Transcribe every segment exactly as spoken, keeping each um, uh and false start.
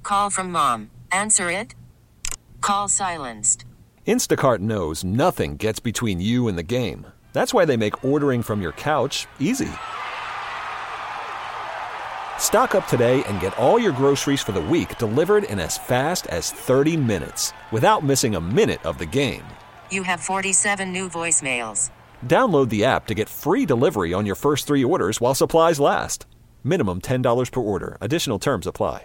call from mom. Answer it. Call silenced. Instacart knows nothing gets between you and the game. That's why they make ordering from your couch easy. Stock up today and get all your groceries for the week delivered in as fast as thirty minutes without missing a minute of the game. You have forty-seven new voicemails. Download the app to get free delivery on your first three orders while supplies last. Minimum ten dollars per order. Additional terms apply.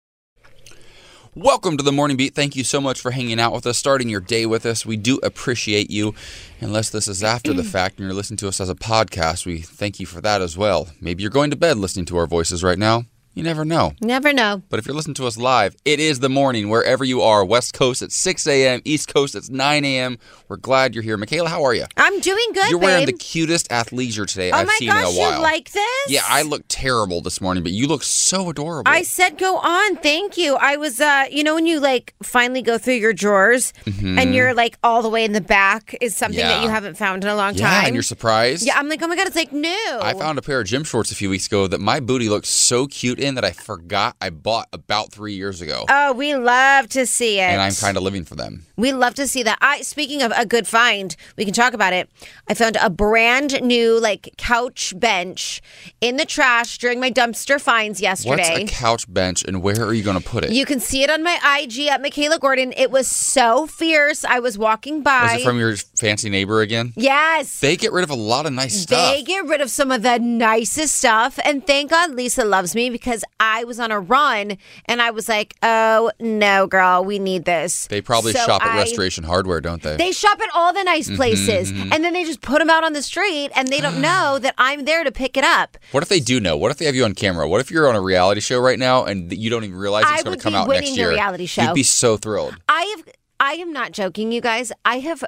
Welcome to the Morning Beat. Thank you so much for hanging out with us, starting your day with us. We do appreciate you. Unless this is after the fact and you're listening to us as a podcast, we thank you for that as well. Maybe you're going to bed listening to our voices right now. You never know. Never know. But if you're listening to us live, it is the morning wherever you are. West Coast at six a.m., East Coast at nine a.m. We're glad you're here. Michaela, how are you? I'm doing good, You're wearing babe. the cutest athleisure today oh I've my seen gosh, in a while. You like this? Yeah, I look terrible this morning, but you look so adorable. I said go on. Thank you. I was, uh, you know, when you like finally go through your drawers mm-hmm. and you're like all the way in the back is something Yeah. that you haven't found in a long yeah, time. and you're surprised? Yeah, I'm like, oh my God, it's like new. I found a pair of gym shorts a few weeks ago that my booty looked so cute in that I forgot I bought about three years ago. Oh, we love to see it. And I'm kind of living for them. We love to see that. I speaking of a good find, we can talk about it. I found a brand new like couch bench in the trash during my dumpster finds yesterday. What's a couch bench and where are you going to put it? You can see it on my I G at Michaela Gordon. It was so fierce. I was walking by. Was it from your fancy neighbor again? Yes. They get rid of a lot of nice stuff. They get rid of some of the nicest stuff. And thank God Lisa loves me because I was on a run and I was like, oh, no, girl, we need this. They probably so shop at I, Restoration Hardware, don't they? They shop at all the nice places. Mm-hmm. And then they just put them out on the street and they don't know that I'm there to pick it up. What if they do know? What if they have you on camera? What if you're on a reality show right now and you don't even realize it's I going would to come be out winning next the year? reality show. You'd be so thrilled. I have. I am not joking, you guys. I have.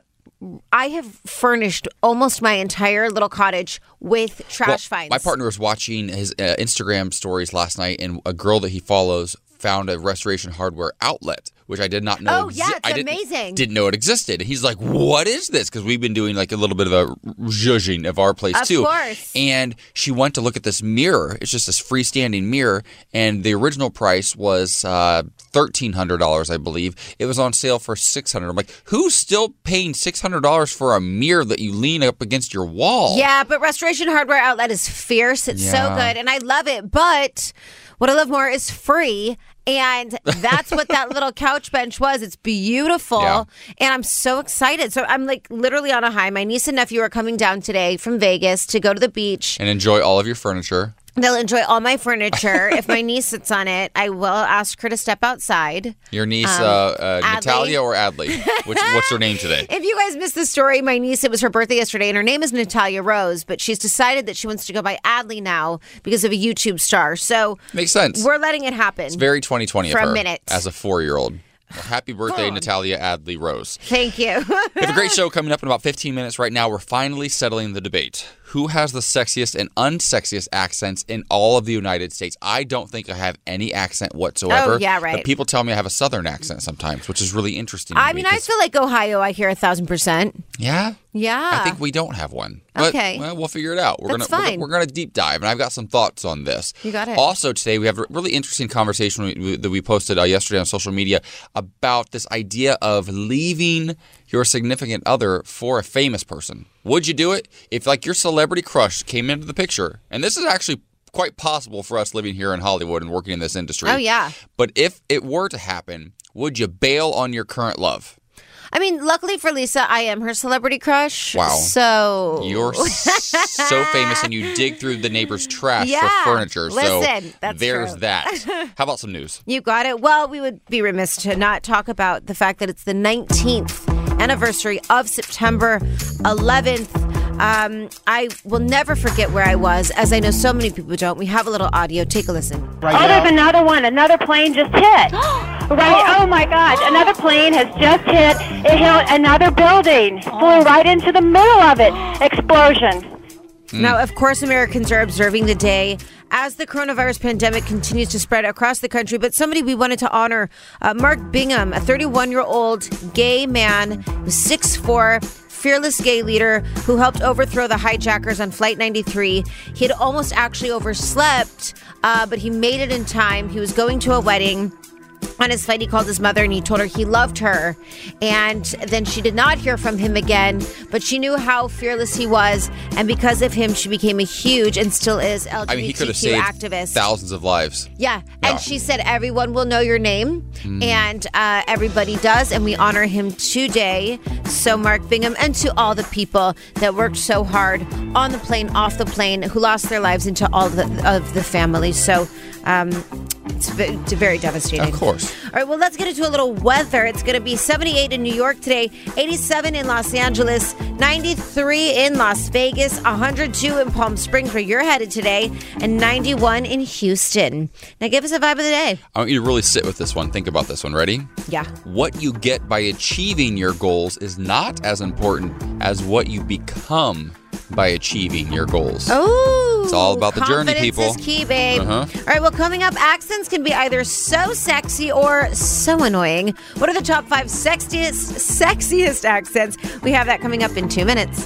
I have furnished almost my entire little cottage with trash well, finds. My partner was watching his uh, Instagram stories last night, and a girl that he follows found a Restoration Hardware outlet, which I did not know. Oh, yeah, it's I didn't, amazing. Didn't know it existed. And he's like, what is this? Because we've been doing like a little bit of a zhuzhing of our place of too. Of course. And she went to look at this mirror. It's just this freestanding mirror. And the original price was uh, thirteen hundred dollars, I believe. It was on sale for six hundred dollars. I'm like, who's still paying six hundred dollars for a mirror that you lean up against your wall? Yeah, but Restoration Hardware Outlet is fierce. It's Yeah. so good. And I love it. But what I love more is free. And that's what that little couch bench was. It's beautiful. Yeah. And I'm so excited. So I'm like literally on a high. My niece and nephew are coming down today from Vegas to go to the beach. And enjoy all of your furniture. They'll enjoy all my furniture. If my niece sits on it, I will ask her to step outside. Your niece, Um, uh, uh, Adley. Natalia or Adley? Which, what's her name today? If you guys missed the story, my niece, it was her birthday yesterday, and her name is Natalia Rose, but she's decided that she wants to go by Adley now because of a YouTube star. So Makes sense. we're letting it happen. It's very twenty twenty For of a her minute. as a four-year-old. Well, happy birthday, Natalia Adley Rose. Thank you. We have a great show coming up in about fifteen minutes right now. We're finally settling the debate. Who has the sexiest and unsexiest accents in all of the United States? I don't think I have any accent whatsoever. Oh, yeah, right. But people tell me I have a southern accent sometimes, which is really interesting to I me mean, I 'cause- feel like Ohio, I hear a thousand percent. Yeah? Yeah. I think we don't have one. But, Okay. well, we'll figure it out. We're That's gonna, fine. We're, we're going to deep dive, and I've got some thoughts on this. You got it. Also, today we have a really interesting conversation we, we, that we posted uh, yesterday on social media about this idea of leaving your significant other for a famous person. Would you do it if, like, your celebrity crush came into the picture? And this is actually quite possible for us living here in Hollywood and working in this industry. Oh, yeah. But if it were to happen, would you bail on your current love? I mean, luckily for Lisa, I am her celebrity crush. Wow. So. You're so famous and you dig through the neighbor's trash Yeah. for furniture. Listen, so that's there's true. that. How about some news? You got it. Well, we would be remiss to not talk about the fact that it's the nineteenth anniversary of September eleventh. Um, I will never forget where I was, as I know so many people don't. We have a little audio. Take a listen. Right oh, there's another one. Another plane just hit. Right. Oh, my gosh. Another plane has just hit. It hit another building. Flew right into the middle of it. Explosion. Now, of course, Americans are observing the day as the coronavirus pandemic continues to spread across the country. But somebody we wanted to honor, uh, Mark Bingham, a thirty-one-year-old gay man, six foot four, fearless gay leader who helped overthrow the hijackers on Flight ninety-three. He had almost actually overslept, uh, but he made it in time. He was going to a wedding. On his flight, he called his mother and he told her he loved her. And then she did not hear from him again, but she knew how fearless he was. And because of him, she became a huge and still is L G B T Q I mean, he could have saved activist. thousands of lives. Yeah. Yeah. And she said, everyone will know your name. Mm. And uh, everybody does. And we honor him today. So Mark Bingham, and to all the people that worked so hard on the plane, off the plane, who lost their lives, into all the, of the families. So um, it's, it's very devastating. Of course. All right, well, let's get into a little weather. It's going to be seventy-eight in New York today, eighty-seven in Los Angeles, ninety-three in Las Vegas, one hundred two in Palm Springs, where you're headed today, and ninety-one in Houston. Now, give us a vibe of the day. I want you to really sit with this one. Think about this one. Ready? Yeah. What you get by achieving your goals is not as important as what you become by achieving your goals. Oh, it's all about the journey, people. Confidence is key, babe. Uh-huh. All right, well, coming up, accents can be either so sexy or so annoying. What are the top five sexiest, sexiest accents? We have that coming up in two minutes.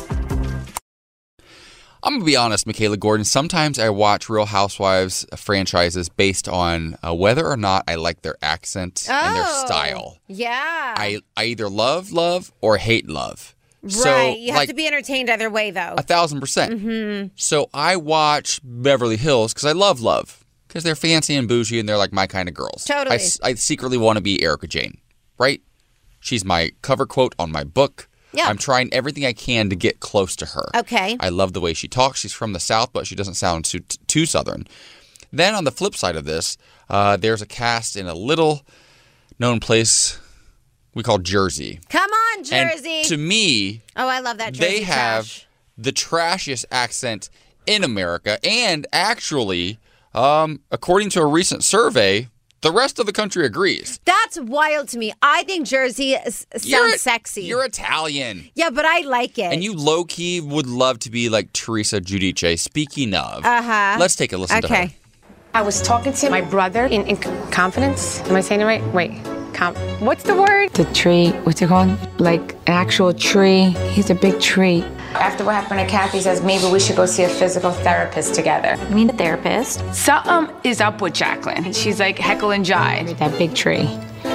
I'm going to be honest, Michaela Gordon. Sometimes I watch Real Housewives franchises based on uh, whether or not I like their accent oh, and their style. Yeah. I, I either love love or hate love. Right. So, you have like, to be entertained either way, though. A thousand percent. Mm-hmm. So I watch Beverly Hills because I love love. Because they're fancy and bougie and they're like my kind of girls. Totally. I, I secretly want to be Erica Jane, right? She's my cover quote on my book. Yeah. I'm trying everything I can to get close to her. Okay. I love the way she talks. She's from the South, but she doesn't sound too, too Southern. Then on the flip side of this, uh, there's a cast in a little known place we call Jersey. Come on, Jersey. And to me, oh, I love that Jersey they have trash. the trashiest accent in America. And actually, um, according to a recent survey, the rest of the country agrees. That's wild to me. I think Jersey s- sounds You're, sexy. You're Italian. Yeah, but I like it. And you low-key would love to be like Teresa Giudice. Speaking of, uh-huh. let's take a listen to her. Okay. I was talking to my brother in, in confidence. Am I saying it right? Wait. Com- What's the word? The tree, what's it called? Like an actual tree. He's a big tree. After what happened to Kathy, says maybe we should go see a physical therapist together. You mean a therapist? Something is up with Jacqueline. She's like heckle and jive. That big tree.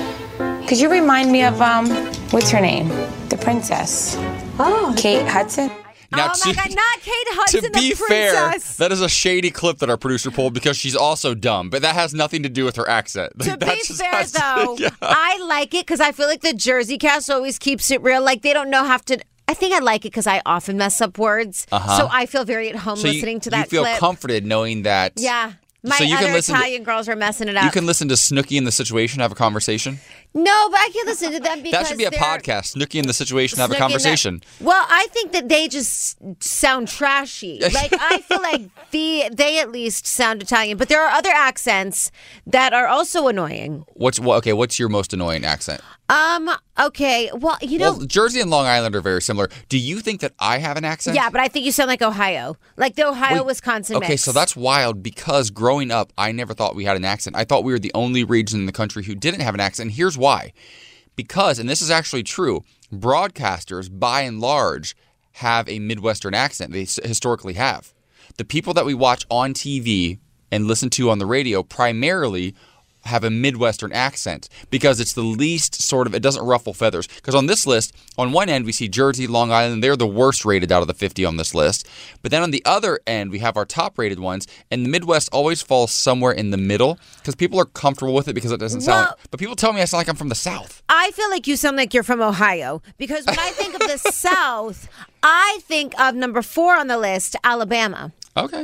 Could you remind me of, um, what's her name? The princess. Oh. Kate Hudson? Now, oh my to, God, not Kate Hudson, to be the fair, princess. that is a shady clip that our producer pulled because she's also dumb, but that has nothing to do with her accent. To That be just fair, has to- though, yeah. I like it because I feel like the Jersey cast always keeps it real. Like, they don't know how to... I think I like it because I often mess up words. Uh-huh. So I feel very at home So you- listening to that you feel clip. comforted knowing that... Yeah. My So you can other listen to- Italian girls are messing it up. You can listen to Snooki in the Situation, have a conversation. No, but I can listen to them because That should be a they're- podcast. Snooki in the Situation, have a Snooki in the- conversation. Well, I think that they just sound trashy. Like, I feel like the they at least sound Italian, but there are other accents that are also annoying. What's what, okay? What's your most annoying accent? Um. Okay. Well, you know. Well, Jersey and Long Island are very similar. Do you think that I have an accent? Yeah, but I think you sound like Ohio, like the Ohio Wait, Wisconsin Okay, mix. so that's wild because growing up, I never thought we had an accent. I thought we were the only region in the country who didn't have an accent. And here's why. Because, and this is actually true, broadcasters, by and large, have a Midwestern accent. They s- historically have. The people that we watch on T V and listen to on the radio primarily have a Midwestern accent because it's the least sort of, it doesn't ruffle feathers. Because on this list, on one end, we see Jersey, Long Island. They're the worst rated out of the fifty on this list. But then on the other end, we have our top rated ones. And the Midwest always falls somewhere in the middle because people are comfortable with it because it doesn't sound Well- like, but people tell me I sound like I'm from the South. I feel like you sound like you're from Ohio because when I think of the South, I think of number four on the list, Alabama. Okay.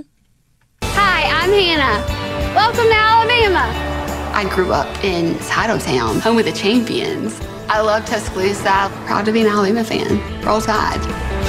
Hi, I'm Hannah. Welcome to Alabama. I grew up in Titletown, home of the champions. I love Tuscaloosa. Proud to be an Alabama fan. Roll Tide.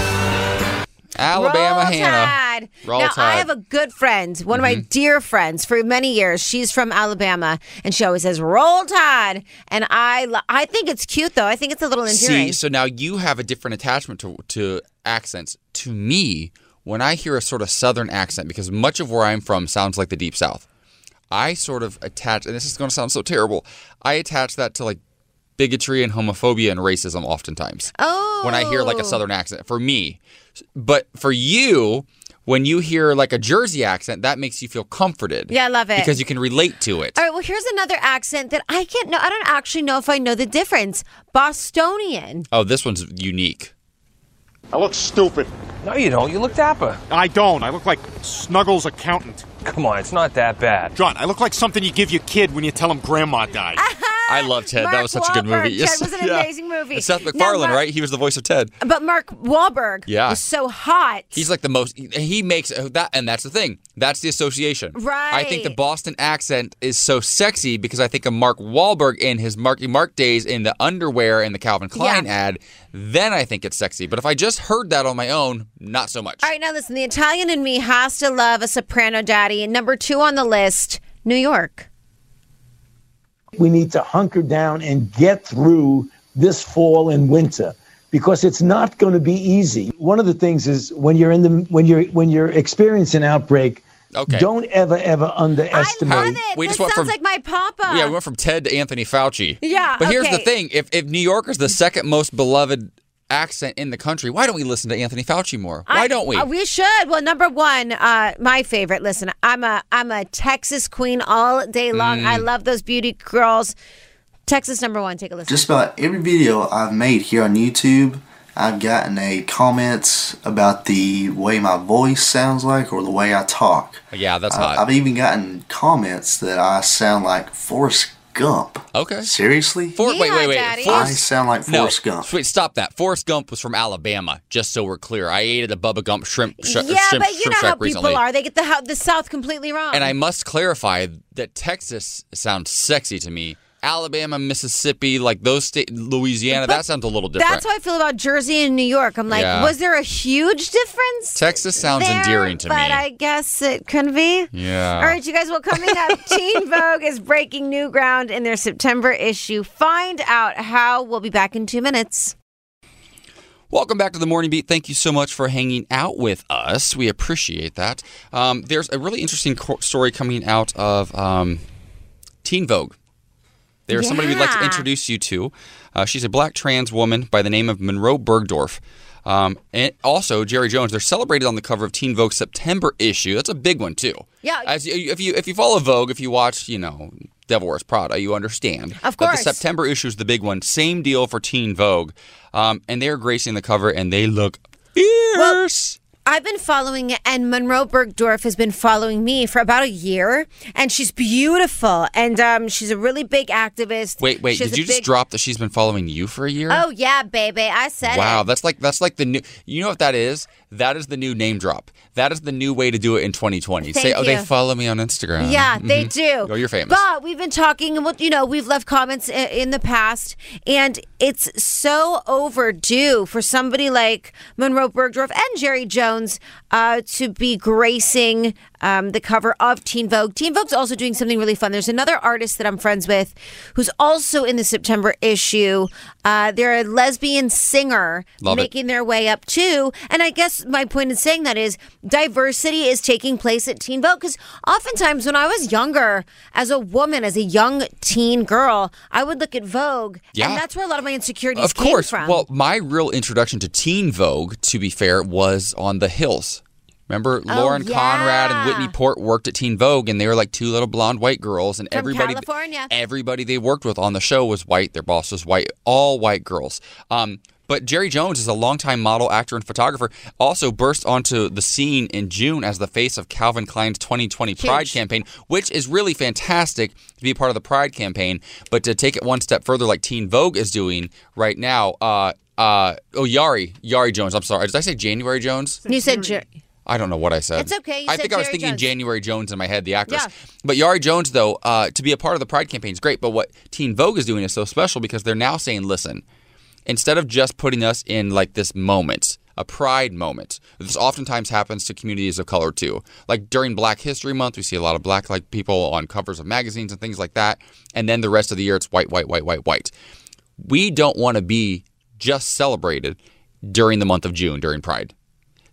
Alabama Roll Hannah. Tide. Roll now, Tide. I have a good friend, one of my dear friends for many years. She's from Alabama, and she always says, Roll Tide. And I lo- I think it's cute, though. I think it's a little endearing. See, so now you have a different attachment to, to accents. To me, when I hear a sort of Southern accent, because much of where I'm from sounds like the Deep South, I sort of attach, and this is going to sound so terrible, I attach that to like bigotry and homophobia and racism oftentimes. Oh. When I hear like a Southern accent, for me. But for you, When you hear like a Jersey accent, that makes you feel comforted. Yeah, I love it. Because you can relate to it. All right, well, here's another accent that I can't know. I don't actually know if I know the difference. Bostonian. Oh, this one's unique. I look stupid. No, you don't. You look dapper. I don't. I look like Snuggles' accountant. Come on, it's not that bad. John, I look like something you give your kid when you tell him grandma died. I love Ted. Mark that was such Wahlberg. a good movie. Yes. Ted was an yeah. amazing movie. It's Seth Now, MacFarlane, Mark- right? He was the voice of Ted. But Mark Wahlberg Yeah. was so hot. He's like the most, he makes that, and that's the thing. That's the association. Right. I think the Boston accent is so sexy because I think of Mark Wahlberg in his Marky Mark days in the underwear in the Calvin Klein Yeah. ad. Then I think it's sexy. But if I just heard that on my own, not so much. All right, now listen, the Italian in me has to love a soprano daddy. And number two on the list, New York. We need to hunker down and get through this fall and winter because it's not going to be easy. One of the things is when you're in the when you're when you're experiencing an outbreak, Okay. don't ever ever underestimate. I love it. We this just sounds went from- like my papa. Yeah, we went from Ted to Anthony Fauci. Yeah, But here's the okay. thing. If, if New York is the second most beloved accent in the country, why don't we listen to Anthony Fauci more? Why I- don't we? uh, we should. Well, number one, uh, my favorite. Listen, I'm a I'm a Texas queen all day long. Mm. I love those beauty girls. Texas number one. Take a listen. Just about every video I've made here on YouTube, I've gotten a comments about the way my voice sounds like or the way I talk. Yeah, that's I, hot. I've even gotten comments that I sound like Forrest Gump. Okay. Seriously? For, wait, wait, wait. Daddy. I Forrest, sound like no, Forrest Gump. Wait, stop that. Forrest Gump was from Alabama, just so we're clear. I ate at a Bubba Gump shrimp, sh- yeah, shrimp, but you shrimp know shack how people recently. are. They get the ho- the South completely wrong. And I must clarify that Texas sounds sexy to me. Alabama, Mississippi, like those states, Louisiana, But that sounds a little different. That's how I feel about Jersey and New York. I'm like, Yeah. was there a huge difference? Texas sounds there? endearing to but me. I guess it could be. Yeah. All right, you guys. Well, coming up, Teen Vogue is breaking new ground in their September issue. Find out how. We'll be back in two minutes. Welcome back to the Morning Beat. Thank you so much for hanging out with us. We appreciate that. Um, there's a really interesting co- story coming out of um, Teen Vogue. There's somebody we'd like to Yeah. introduce you to. Uh, she's a black trans woman by the name of Monroe Bergdorf. Um, and also, Jerry Jones. They're celebrated on the cover of Teen Vogue's September issue. That's a big one, too. Yeah. As you, if you if you follow Vogue, if you watch, you know, Devil Wears Prada, you understand. Of But course. the September issue is the big one. Same deal for Teen Vogue. Um, and they're gracing the cover, and they look fierce. I've been following it, and Monroe Bergdorf has been following me for about a year, and she's beautiful, and um, she's a really big activist. Wait, wait. She has Did a you just big- drop that she's been following you for a year? Oh yeah, baby, I said Wow, it. that's like that's like the new. You know what that is? That is the new name drop. That is the new way to do it in twenty twenty. Thank Say, oh, they you. follow me on Instagram. Yeah, they Mhm. do. Oh, you're famous. But we've been talking, and what you know, we've left comments i- in the past, and it's so overdue for somebody like Monroe Bergdorf and Jerry Jones uh, to be gracing um, the cover of Teen Vogue. Teen Vogue's also doing something really fun. There's another artist that I'm friends with who's also in the September issue. Uh, they're a lesbian singer Love it. making their way up too. And I guess my point in saying that is diversity is taking place at Teen Vogue, because oftentimes when I was younger, as a woman, as a young teen girl, I would look at Vogue, Yeah. and that's where a lot of my insecurities Of came course. from. Well, my real introduction to Teen Vogue, to be fair, was on The Hills. Remember, Oh, Lauren yeah. Conrad and Whitney Port worked at Teen Vogue, and they were like two little blonde white girls, and From everybody, California. everybody they worked with on the show was white. Their boss was white. All white girls. Um, but Jerry Jones is a longtime model, actor, and photographer. Also burst onto the scene in June as the face of Calvin Klein's twenty twenty Pride Huge. campaign, which is really fantastic to be a part of the Pride campaign. But to take it one step further, like Teen Vogue is doing right now. Uh, uh, oh, Yari, Yari Jones. I'm sorry. Did I say January Jones? You said Jer- I don't know what I said. It's okay. You I said think I was Jerry thinking Jones. January Jones in my head, the actress. Yeah. But Yari Jones, though, uh, to be a part of the Pride campaign is great. But what Teen Vogue is doing is so special because they're now saying, listen, instead of just putting us in like this moment, a pride moment, this oftentimes happens to communities of color too. Like during Black History Month, we see a lot of black like people on covers of magazines and things like that. And then the rest of the year, it's white, white, white, white, white. We don't want to be just celebrated during the month of June, during Pride.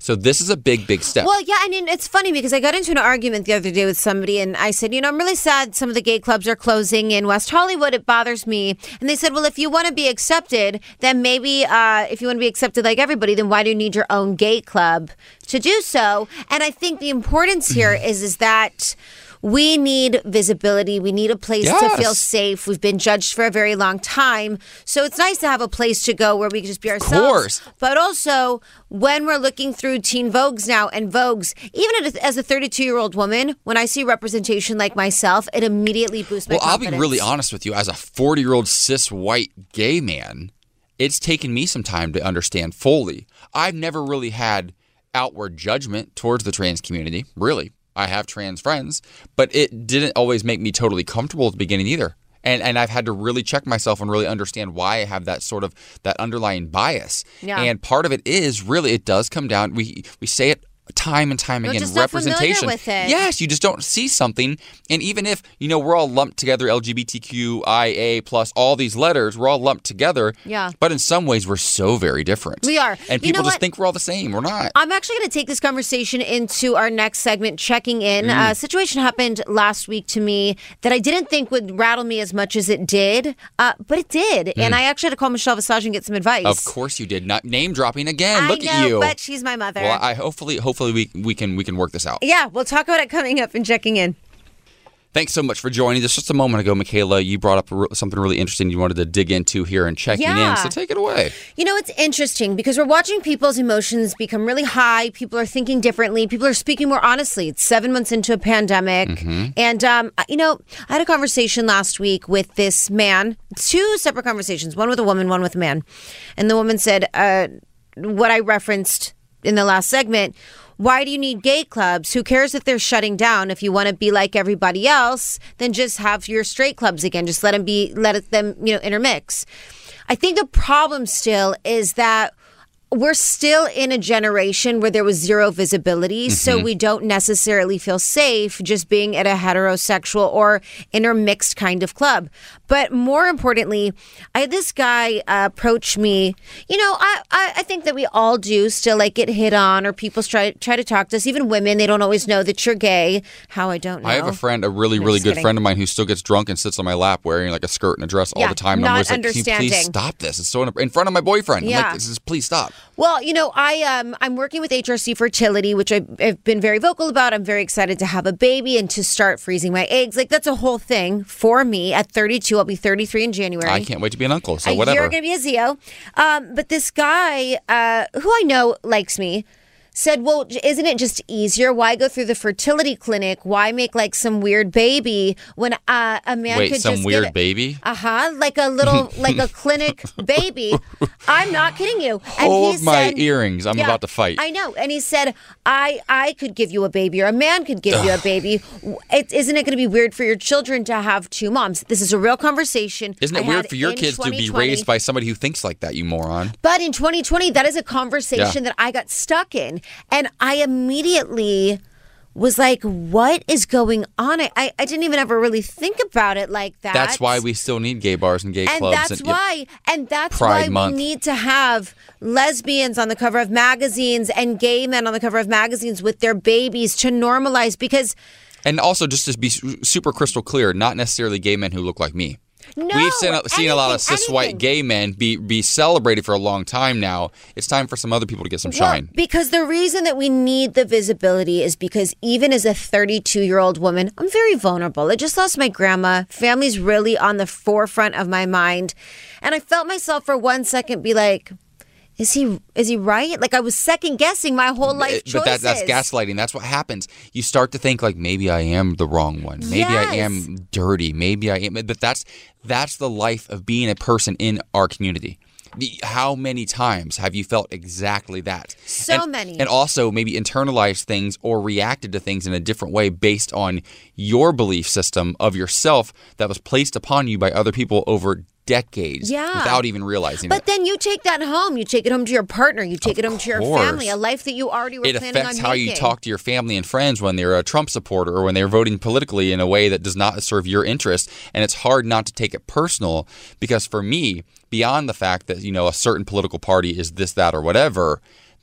So this is a big, big step. Well, yeah, I mean, it's funny because I got into an argument the other day with somebody, and I said, you know, I'm really sad some of the gay clubs are closing in West Hollywood. It bothers me. And they said, well, if you want to be accepted, then maybe uh, if you want to be accepted like everybody, then why do you need your own gay club to do so? And I think the importance here is, is that we need visibility. We need a place Yes. to feel safe. We've been judged for a very long time. So it's nice to have a place to go where we can just be ourselves. course. But also, when we're looking through teen Vogues now and Vogues, even as a thirty-two-year-old woman, when I see representation like myself, it immediately boosts my Well, I'll confidence. be really honest with you. As a forty-year-old cis white gay man, it's taken me some time to understand fully. I've never really had outward judgment towards the trans community, really. I have trans friends, but it didn't always make me totally comfortable at the beginning either. And and I've had to really check myself and really understand why I have that sort of that underlying bias. Yeah. And part of it is really, it does come down, we we say it time and time You're again, just not familiar representation. with it. Yes, you just don't see something. And even if, you know, we're all lumped together, L G B T Q I A plus, all these letters, we're all lumped together. Yeah. But in some ways, we're so very different. We are. And You people know just what? think we're all the same. We're not. I'm actually going to take this conversation into our next segment, checking in. Mm. A situation happened last week to me that I didn't think would rattle me as much as it did, uh, but it did. Mm. And I actually had to call Michelle Visage and get some advice. Of course you did. Not name dropping again. I Look know, at you. but she's my mother. Well, I hopefully hopefully we we can we can work this out. Yeah, we'll talk about it coming up and checking in. Thanks so much for joining us. Just a moment ago, Michaela, you brought up re- something really interesting you wanted to dig into here and checking Yeah. in. So take it away. You know, it's interesting because we're watching people's emotions become really high. People are thinking differently. People are speaking more honestly. It's seven months into a pandemic. Mm-hmm. And, um, you know, I had a conversation last week with this man, two separate conversations, one with a woman, one with a man. And the woman said, uh, what I referenced in the last segment, why do you need gay clubs? Who cares if they're shutting down? If you want to be like everybody else, then just have your straight clubs again. Just let them be, let it, them, you know, intermix. I think the problem still is that we're still in a generation where there was zero visibility, mm-hmm. so we don't necessarily feel safe just being at a heterosexual or intermixed kind of club. But more importantly, I had this guy uh, approach me. You know, I, I, I think that we all do still like get hit on, or people try try to talk to us. Even women, they don't always know that you're gay. How I don't know. I have a friend, a really, I'm really just good kidding. friend of mine who still gets drunk and sits on my lap wearing like a skirt and a dress Yeah, all the time. And not I'm always like, can you understanding. please stop this? It's so in, in front of my boyfriend. Yeah. I'm like, this is, please stop. Well, you know, I um I'm working with H R C Fertility, which I've, I've been very vocal about. I'm very excited to have a baby and to start freezing my eggs. Like, that's a whole thing for me. At thirty-two, I'll be thirty-three in January. I can't wait to be an uncle, so Uh, whatever. You're going to be a Zio. Um, but this guy, uh, who I know likes me, said, well, j- isn't it just easier? Why go through the fertility clinic? Why make like some weird baby when uh, a man Wait, could some just weird get it? baby? Uh-huh. Like a little, like a clinic baby. I'm not kidding you. And Hold he my said- earrings. I'm Yeah, about to fight. I know. And he said, I I could give you a baby, or a man could give you a baby. It, isn't it going to be weird for your children to have two moms? This is a real conversation. Isn't it I weird had for your in kids to be twenty twenty. raised by somebody who thinks like that, you moron? But in twenty twenty, that is a conversation Yeah. that I got stuck in. And I immediately was like, what is going on? I, I, I didn't even ever really think about it like that. That's why we still need gay bars and gay and clubs. that's and, why, and that's Pride why Month. we need to have lesbians on the cover of magazines and gay men on the cover of magazines with their babies to normalize, because And also, just to be su- super crystal clear, not necessarily gay men who look like me. no, We've seen, seen a lot of anything, cis white anything. gay men be, be celebrated for a long time now. It's time for some other people to get some shine. Well, because the reason that we need the visibility is because even as a thirty-two-year-old woman, I'm very vulnerable. I just lost my grandma. Family's really on the forefront of my mind. And I felt myself for one second be like, is he is he right? Like, I was second guessing my whole life choices. But that, that's gaslighting. That's what happens. You start to think like, maybe I am the wrong one. Maybe I Yes. am dirty. Maybe I am. But that's that's the life of being a person in our community. The- How many times have you felt exactly that? So And- many. And also maybe internalized things or reacted to things in a different way based on your belief system of yourself that was placed upon you by other people over decades Yeah. without even realizing But it. then you take that home. You take it home to your partner. You take Of it home to your course. family. A life that you already were It planning on affects how you making. talk to your family and friends when they're a Trump supporter or when they're voting politically in a way that does not serve your interest. And it's hard not to take it personal because for me, beyond the fact that, you know, a certain political party is this, that, or whatever,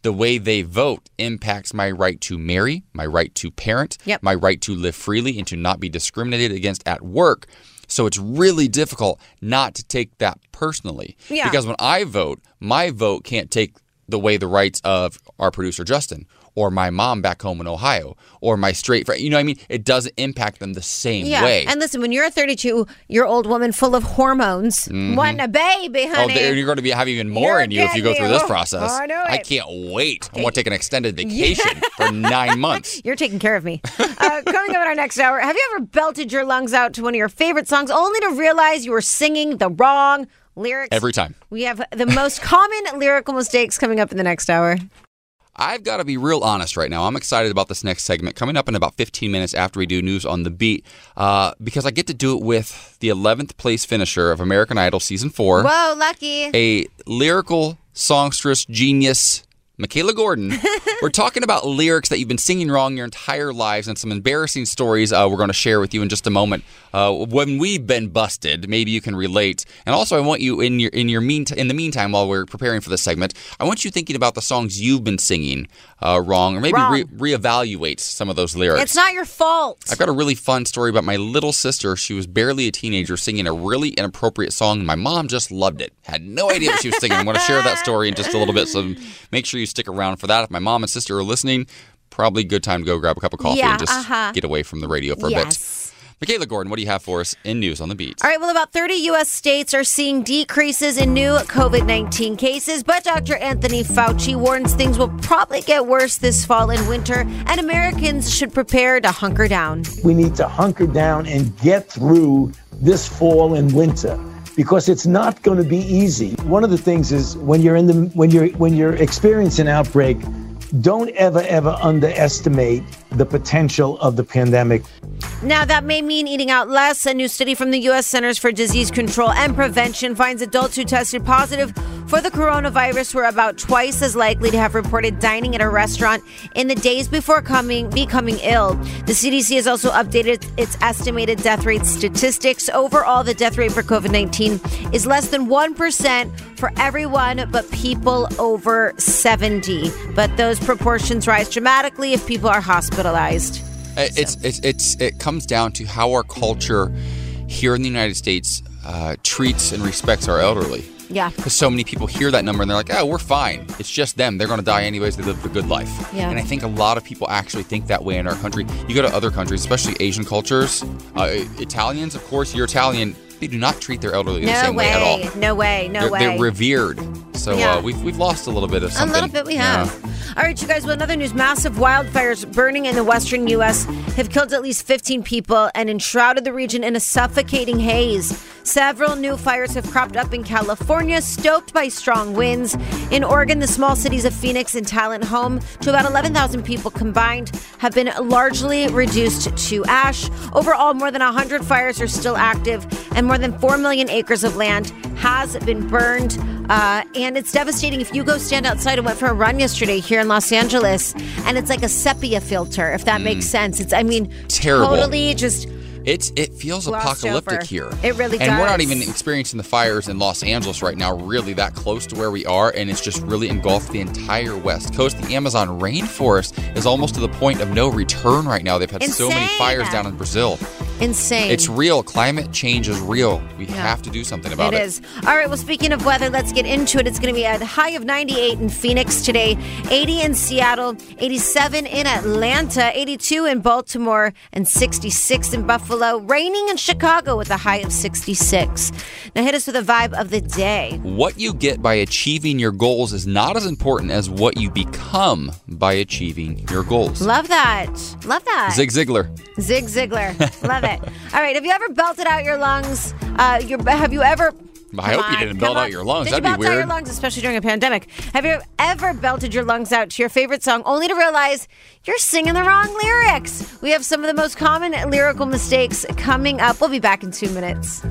the way they vote impacts my right to marry, my right to parent, yep. my right to live freely and to not be discriminated against at work. So it's really difficult not to take that personally. Yeah. Because when I vote, my vote can't take the way the rights of our producer Justin or my mom back home in Ohio or my straight friend. You know what I mean? It doesn't impact them the same yeah. way. And listen, when you're a thirty-two-year-old woman full of hormones, mm-hmm. wanting a baby, honey. Oh, you're going to be have even more in you if you go through this process. Oh, I know it. I can't wait. I want to take an extended vacation for nine months. You're taking care of me. Uh, coming up in our next hour, have you ever belted your lungs out to one of your favorite songs only to realize you were singing the wrong lyrics? Every time. We have the most common lyrical mistakes coming up in the next hour. I've got to be real honest right now. I'm excited about this next segment coming up in about fifteen minutes after we do News on the Beat uh, because I get to do it with the eleventh place finisher of American Idol Season four. Whoa, lucky. A lyrical songstress genius, Michaela Gordon. We're talking about lyrics that you've been singing wrong your entire lives and some embarrassing stories uh, we're going to share with you in just a moment. Uh, when we've been busted, maybe you can relate. And also, I want you in your in your mean in the meantime, while we're preparing for this segment, I want you thinking about the songs you've been singing uh, wrong, or maybe wrong. Re- reevaluate some of those lyrics. It's not your fault. I've got a really fun story about my little sister. She was barely a teenager singing a really inappropriate song, and my mom just loved it. Had no idea what she was singing. I'm going to share that story in just a little bit, so make sure you stick around for that. If my mom and sister are listening, probably a good time to go grab a cup of coffee yeah, and just uh-huh. get away from the radio for yes. a bit. Michaela Gordon, what do you have for us in News on the Beat? All right, well, about thirty U S states are seeing decreases in new covid nineteen cases, but Doctor Anthony Fauci warns things will probably get worse this fall and winter, and Americans should prepare to hunker down. We need to hunker down and get through this fall and winter, because it's not going to be easy. One of the things is when you're in the when you're when you're experiencing an outbreak, don't ever ever underestimate the potential of the pandemic. Now, that may mean eating out less. A new study from the U S Centers for Disease Control and Prevention finds adults who tested positive for the coronavirus were about twice as likely to have reported dining at a restaurant in the days before coming becoming ill. The C D C has also updated its estimated death rate statistics. Overall, the death rate for covid nineteen is less than one percent for everyone but people over seventy. But those proportions rise dramatically if people are hospitalized. It's, it's, it's, it comes down to how our culture here in the United States uh, treats and respects our elderly. Yeah. Because so many people hear that number and they're like, oh, we're fine. It's just them. They're going to die anyways. They live the good life. Yeah. And I think a lot of people actually think that way in our country. You go to other countries, especially Asian cultures, uh, Italians, of course, you're Italian. They do not treat their elderly no the same way. way at all. No way. No they're, way. They're revered. So yeah. uh, we've we've lost a little bit of something. A little bit we have. Yeah. All right, you guys, well, another news. Massive wildfires burning in the western U S have killed at least fifteen people and enshrouded the region in a suffocating haze. Several new fires have cropped up in California, stoked by strong winds. In Oregon, the small cities of Phoenix and Talent, home to about eleven thousand people combined, have been largely reduced to ash. Overall, more than one hundred fires are still active, and more than four million acres of land has been burned. Uh, and it's devastating. If you go stand outside, I went for a run yesterday here in Los Angeles, and it's like a sepia filter, if that mm. makes sense. It's, I mean, terrible. Totally just... It's It feels apocalyptic over. here. It really and does. And we're not even experiencing the fires in Los Angeles right now, really that close to where we are, and it's just really engulfed the entire West Coast. The Amazon rainforest is almost to the point of no return right now. They've had Insane. so many fires down in Brazil. Insane. It's real. Climate change is real. We yeah. have to do something about it. It is. All right, well, speaking of weather, let's get into it. It's going to be a high of ninety-eight in Phoenix today, eighty in Seattle, eighty-seven in Atlanta, eighty-two in Baltimore, and sixty-six in Buffalo. Raining in Chicago with a high of sixty-six. Now hit us with a vibe of the day. What you get by achieving your goals is not as important as what you become by achieving your goals. Love that. Love that. Zig Ziglar. Zig Ziglar. Love it. All right. Have you ever belted out your lungs? Uh, your, have you ever... I hope on, you didn't belt on. out your lungs. Did That'd you be belt weird. out your lungs, especially during a pandemic? Have you ever belted your lungs out to your favorite song only to realize you're singing the wrong lyrics? We have some of the most common lyrical mistakes coming up. We'll be back in two minutes.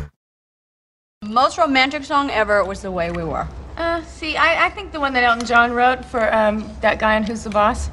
Most romantic song ever was The Way We Were. Uh, see, I, I think the one that Elton John wrote for um, that guy on Who's the Boss.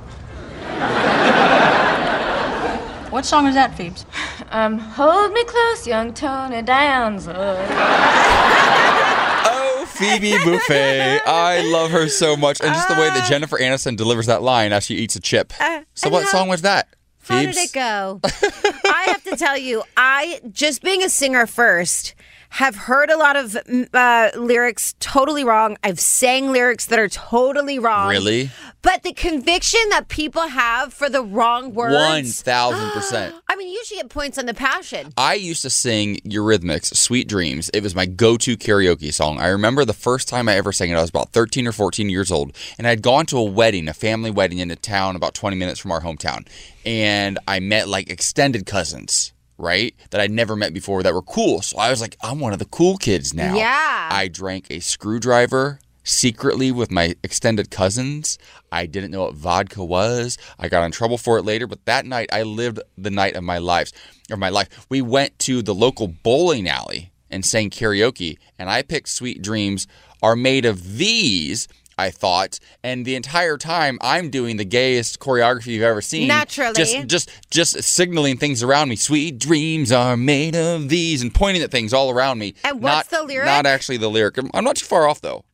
What song is that, Phoebes? Um, hold me close, young Tony Danza. Oh, Phoebe Buffay. I love her so much. And just the way that Jennifer Aniston delivers that line as she eats a chip. Uh, so what how, song was that? How Phoebes? did it go? I have to tell you, I, just being a singer first, have heard a lot of uh, lyrics totally wrong. I've sang lyrics that are totally wrong. Really? But the conviction that people have for the wrong words. one thousand percent. I mean, you usually get points on the passion. I used to sing Eurythmics' Sweet Dreams. It was my go-to karaoke song. I remember the first time I ever sang it, I was about thirteen or fourteen years old. And I'd gone to a wedding, a family wedding in a town about twenty minutes from our hometown. And I met like extended cousins, right, that I'd never met before that were cool. So I was like, I'm one of the cool kids now. Yeah. I drank a screwdriver secretly with my extended cousins. I didn't know what vodka was. I got in trouble for it later, but that night I lived the night of my lives, of my life. We went to the local bowling alley and sang karaoke, and I picked Sweet Dreams Are Made of These, I thought, and the entire time I'm doing the gayest choreography you've ever seen. Naturally. Just just just signaling things around me. Sweet dreams are made of these, and pointing at things all around me. And what's not, the lyric? Not actually the lyric. I'm, I'm not too far off, though.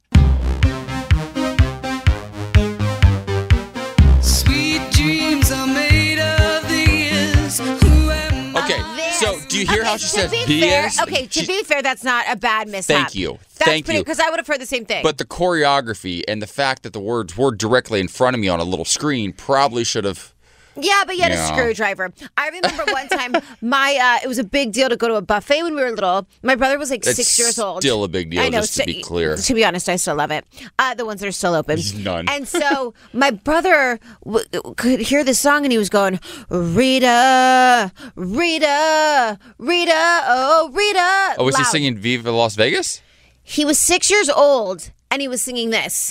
Sweet dreams are made of these. Who am I? Okay, so do you hear okay, how she to says be these? fair, Okay, to She- be fair, that's not a bad mishap. Thank you. That's Thank pretty, you. Because I would have heard the same thing. But the choreography and the fact that the words were directly in front of me on a little screen probably should have... Yeah, but you had Yeah. a screwdriver. I remember one time, my uh, it was a big deal to go to a buffet when we were little. My brother was like It's six years old. still a big deal, I know, just to be clear. To be honest, I still love it. Uh, the ones that are still open. None. And so my brother w- could hear the song and he was going, Rita, Rita, Rita, oh, Rita. Oh, was he loud. singing Viva Las Vegas? He was six years old and he was singing this.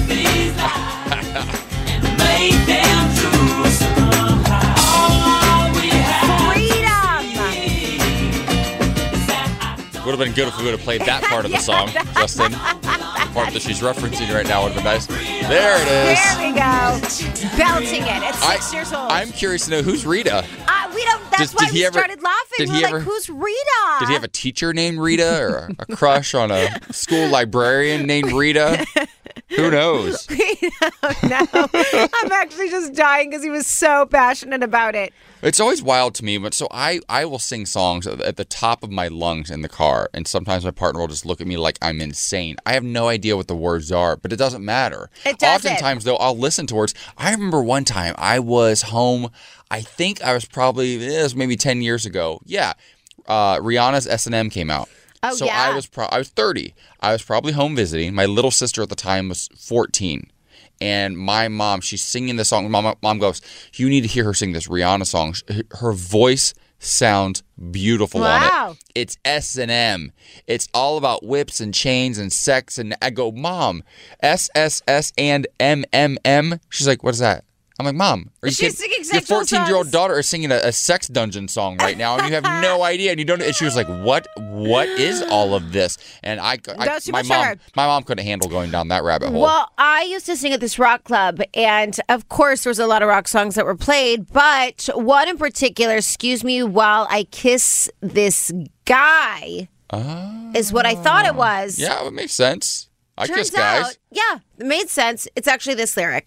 Would have been good if we would have played that part of the song, Justin. The part that she's referencing right now would have been nice. There it is. There we go. Belting it at six I, years old. I'm curious to know, who's Rita? Uh, we don't. That's Did- why did he we ever- started laughing. did We're he like, ever- "Who's Rita?" Did he have a teacher named Rita or a crush on a school librarian named Rita? Who knows? We don't know. I'm actually just dying because he was so passionate about it. It's always wild to me, but so I, I will sing songs at the top of my lungs in the car, and sometimes my partner will just look at me like I'm insane. I have no idea what the words are, but it doesn't matter. It doesn't. Oftentimes, though, I'll listen to words. I remember one time I was home. I think I was probably, it was maybe ten years ago. Yeah. Uh, Rihanna's S and M came out. Oh, so yeah. I was pro- I was thirty. I was probably home visiting. My little sister at the time was fourteen. And my mom, she's singing the song. Mom, mom goes, you need to hear her sing this Rihanna song. Her voice sounds beautiful Wow. on it. It's S and M. It's all about whips and chains and sex. And I go, Mom, S S S and M M M. She's like, what is that? I'm like, Mom, are you She's kidding? singing Your sexual fourteen-year-old songs. daughter daughter is singing a, a sex dungeon song right now, and you have no idea. And you don't. And she was like, "What? What is all of this?" And I, I That's too my much for mom, her. my mom couldn't handle going down that rabbit hole. Well, I used to sing at this rock club, and of course, there was a lot of rock songs that were played, but one in particular, "Excuse Me While I Kiss This Guy," is what I thought it was. Yeah, it makes sense. I Turns kiss guys. out, yeah, it made sense. It's actually this lyric.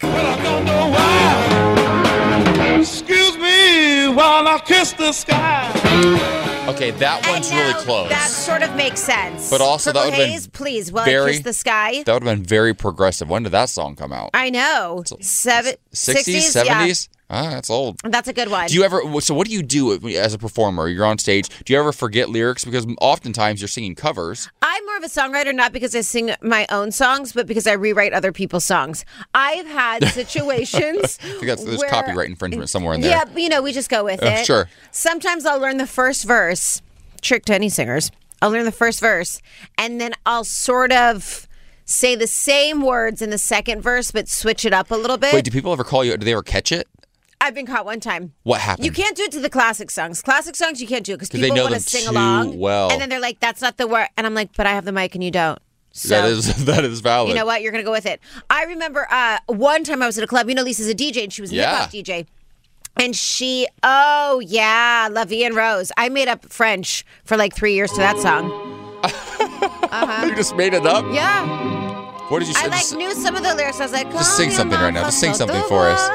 Excuse me while I kiss the sky. Okay, that one's really close. That sort of makes sense. But also that Purple would've been Haze, please, while very- I kiss the sky. That would have been very progressive. When did that song come out? I know. Seven, sixties, yeah. seventies? Ah, that's old. That's a good one. Do you ever? So, what do you do as a performer? You're on stage. Do you ever forget lyrics? Because oftentimes you're singing covers. I'm more of a songwriter, not because I sing my own songs, but because I rewrite other people's songs. I've had situations. I think that's, there's where- copyright infringement somewhere in there. Yeah, but, you know, we just go with Uh, it. sure. Sometimes I'll learn the first verse. Trick to any singers. I'll learn the first verse, and then I'll sort of say the same words in the second verse, but switch it up a little bit. Wait, do people ever call you? Do they ever catch it? I've been caught one time. What happened? You can't do it to the classic songs. Classic songs you can't do because 'Cause they people know want to them sing too along. well. And then they're like, that's not the word. And I'm like, but I have the mic and you don't. So, that is that is valid. you know what? You're going to go with it. I remember uh, one time I was at a club. You know, Lisa's a D J and she was a Yeah. hip hop D J. And she, oh yeah, La Vie en Rose. I made up French for like three years to that song. Uh-huh. You just made it up? Yeah. What did you say? I like knew some of the lyrics. I was like, Just sing something right now. Just sing something for us.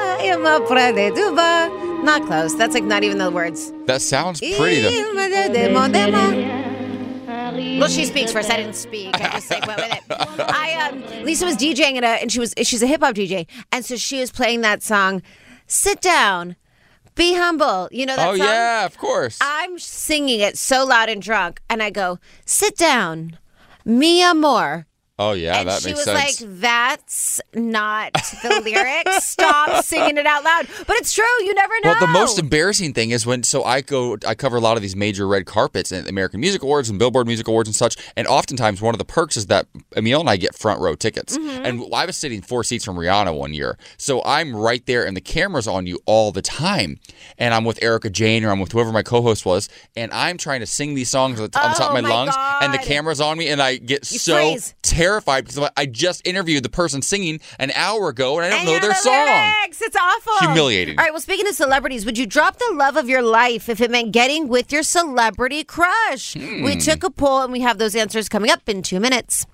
Not close. That's like not even the words. That sounds pretty though. Well, she speaks first. I didn't speak. I just like went with it. I um, Lisa was DJing at a, and she was she's a hip hop D J, and so she was playing that song, "Sit Down, Be Humble." You know that oh, song? Oh yeah, of course. I'm singing it so loud and drunk, and I go, "Sit down, mi amor." Oh yeah, and that makes sense. she was like, "That's not the lyrics. Stop singing it out loud." But it's true. You never know. Well, the most embarrassing thing is when so I go, I cover a lot of these major red carpets and American Music Awards and Billboard Music Awards and such. And oftentimes, one of the perks is that Emil and I get front row tickets. Mm-hmm. And I was sitting four seats from Rihanna one year, so I'm right there, and the camera's on you all the time. And I'm with Erica Jane, or I'm with whoever my co-host was, and I'm trying to sing these songs on the top oh, of my, my lungs, God. and the camera's on me, and I get you so freeze. terrified because I just interviewed the person singing an hour ago, and I don't and know you their the song. Lyrics. It's awful. Humiliating. All right, well, speaking of celebrities, would you drop the love of your life if it meant getting with your celebrity crush? Hmm. We took a poll, and we have those answers coming up in two minutes.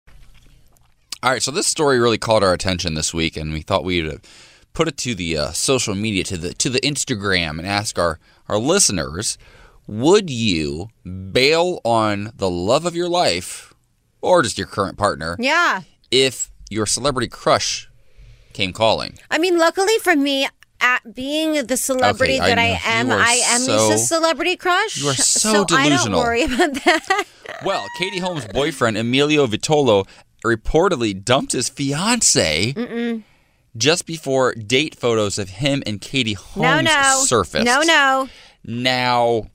All right, so this story really caught our attention this week, and we thought we'd uh, put it to the uh, social media, to the to the Instagram, and ask our, our listeners, would you bail on the love of your life, or just your current partner, Yeah. if your celebrity crush came calling? I mean, luckily for me, at being the celebrity Okay, I that I, know. am, You are I am so- Lisa's celebrity crush. You are so so delusional. I don't worry about that. Well, Katie Holmes' boyfriend, Emilio Vitolo, reportedly dumped his fiancée Mm-mm. just before date photos of him and Katie Holmes No, no. surfaced. No, no. Now,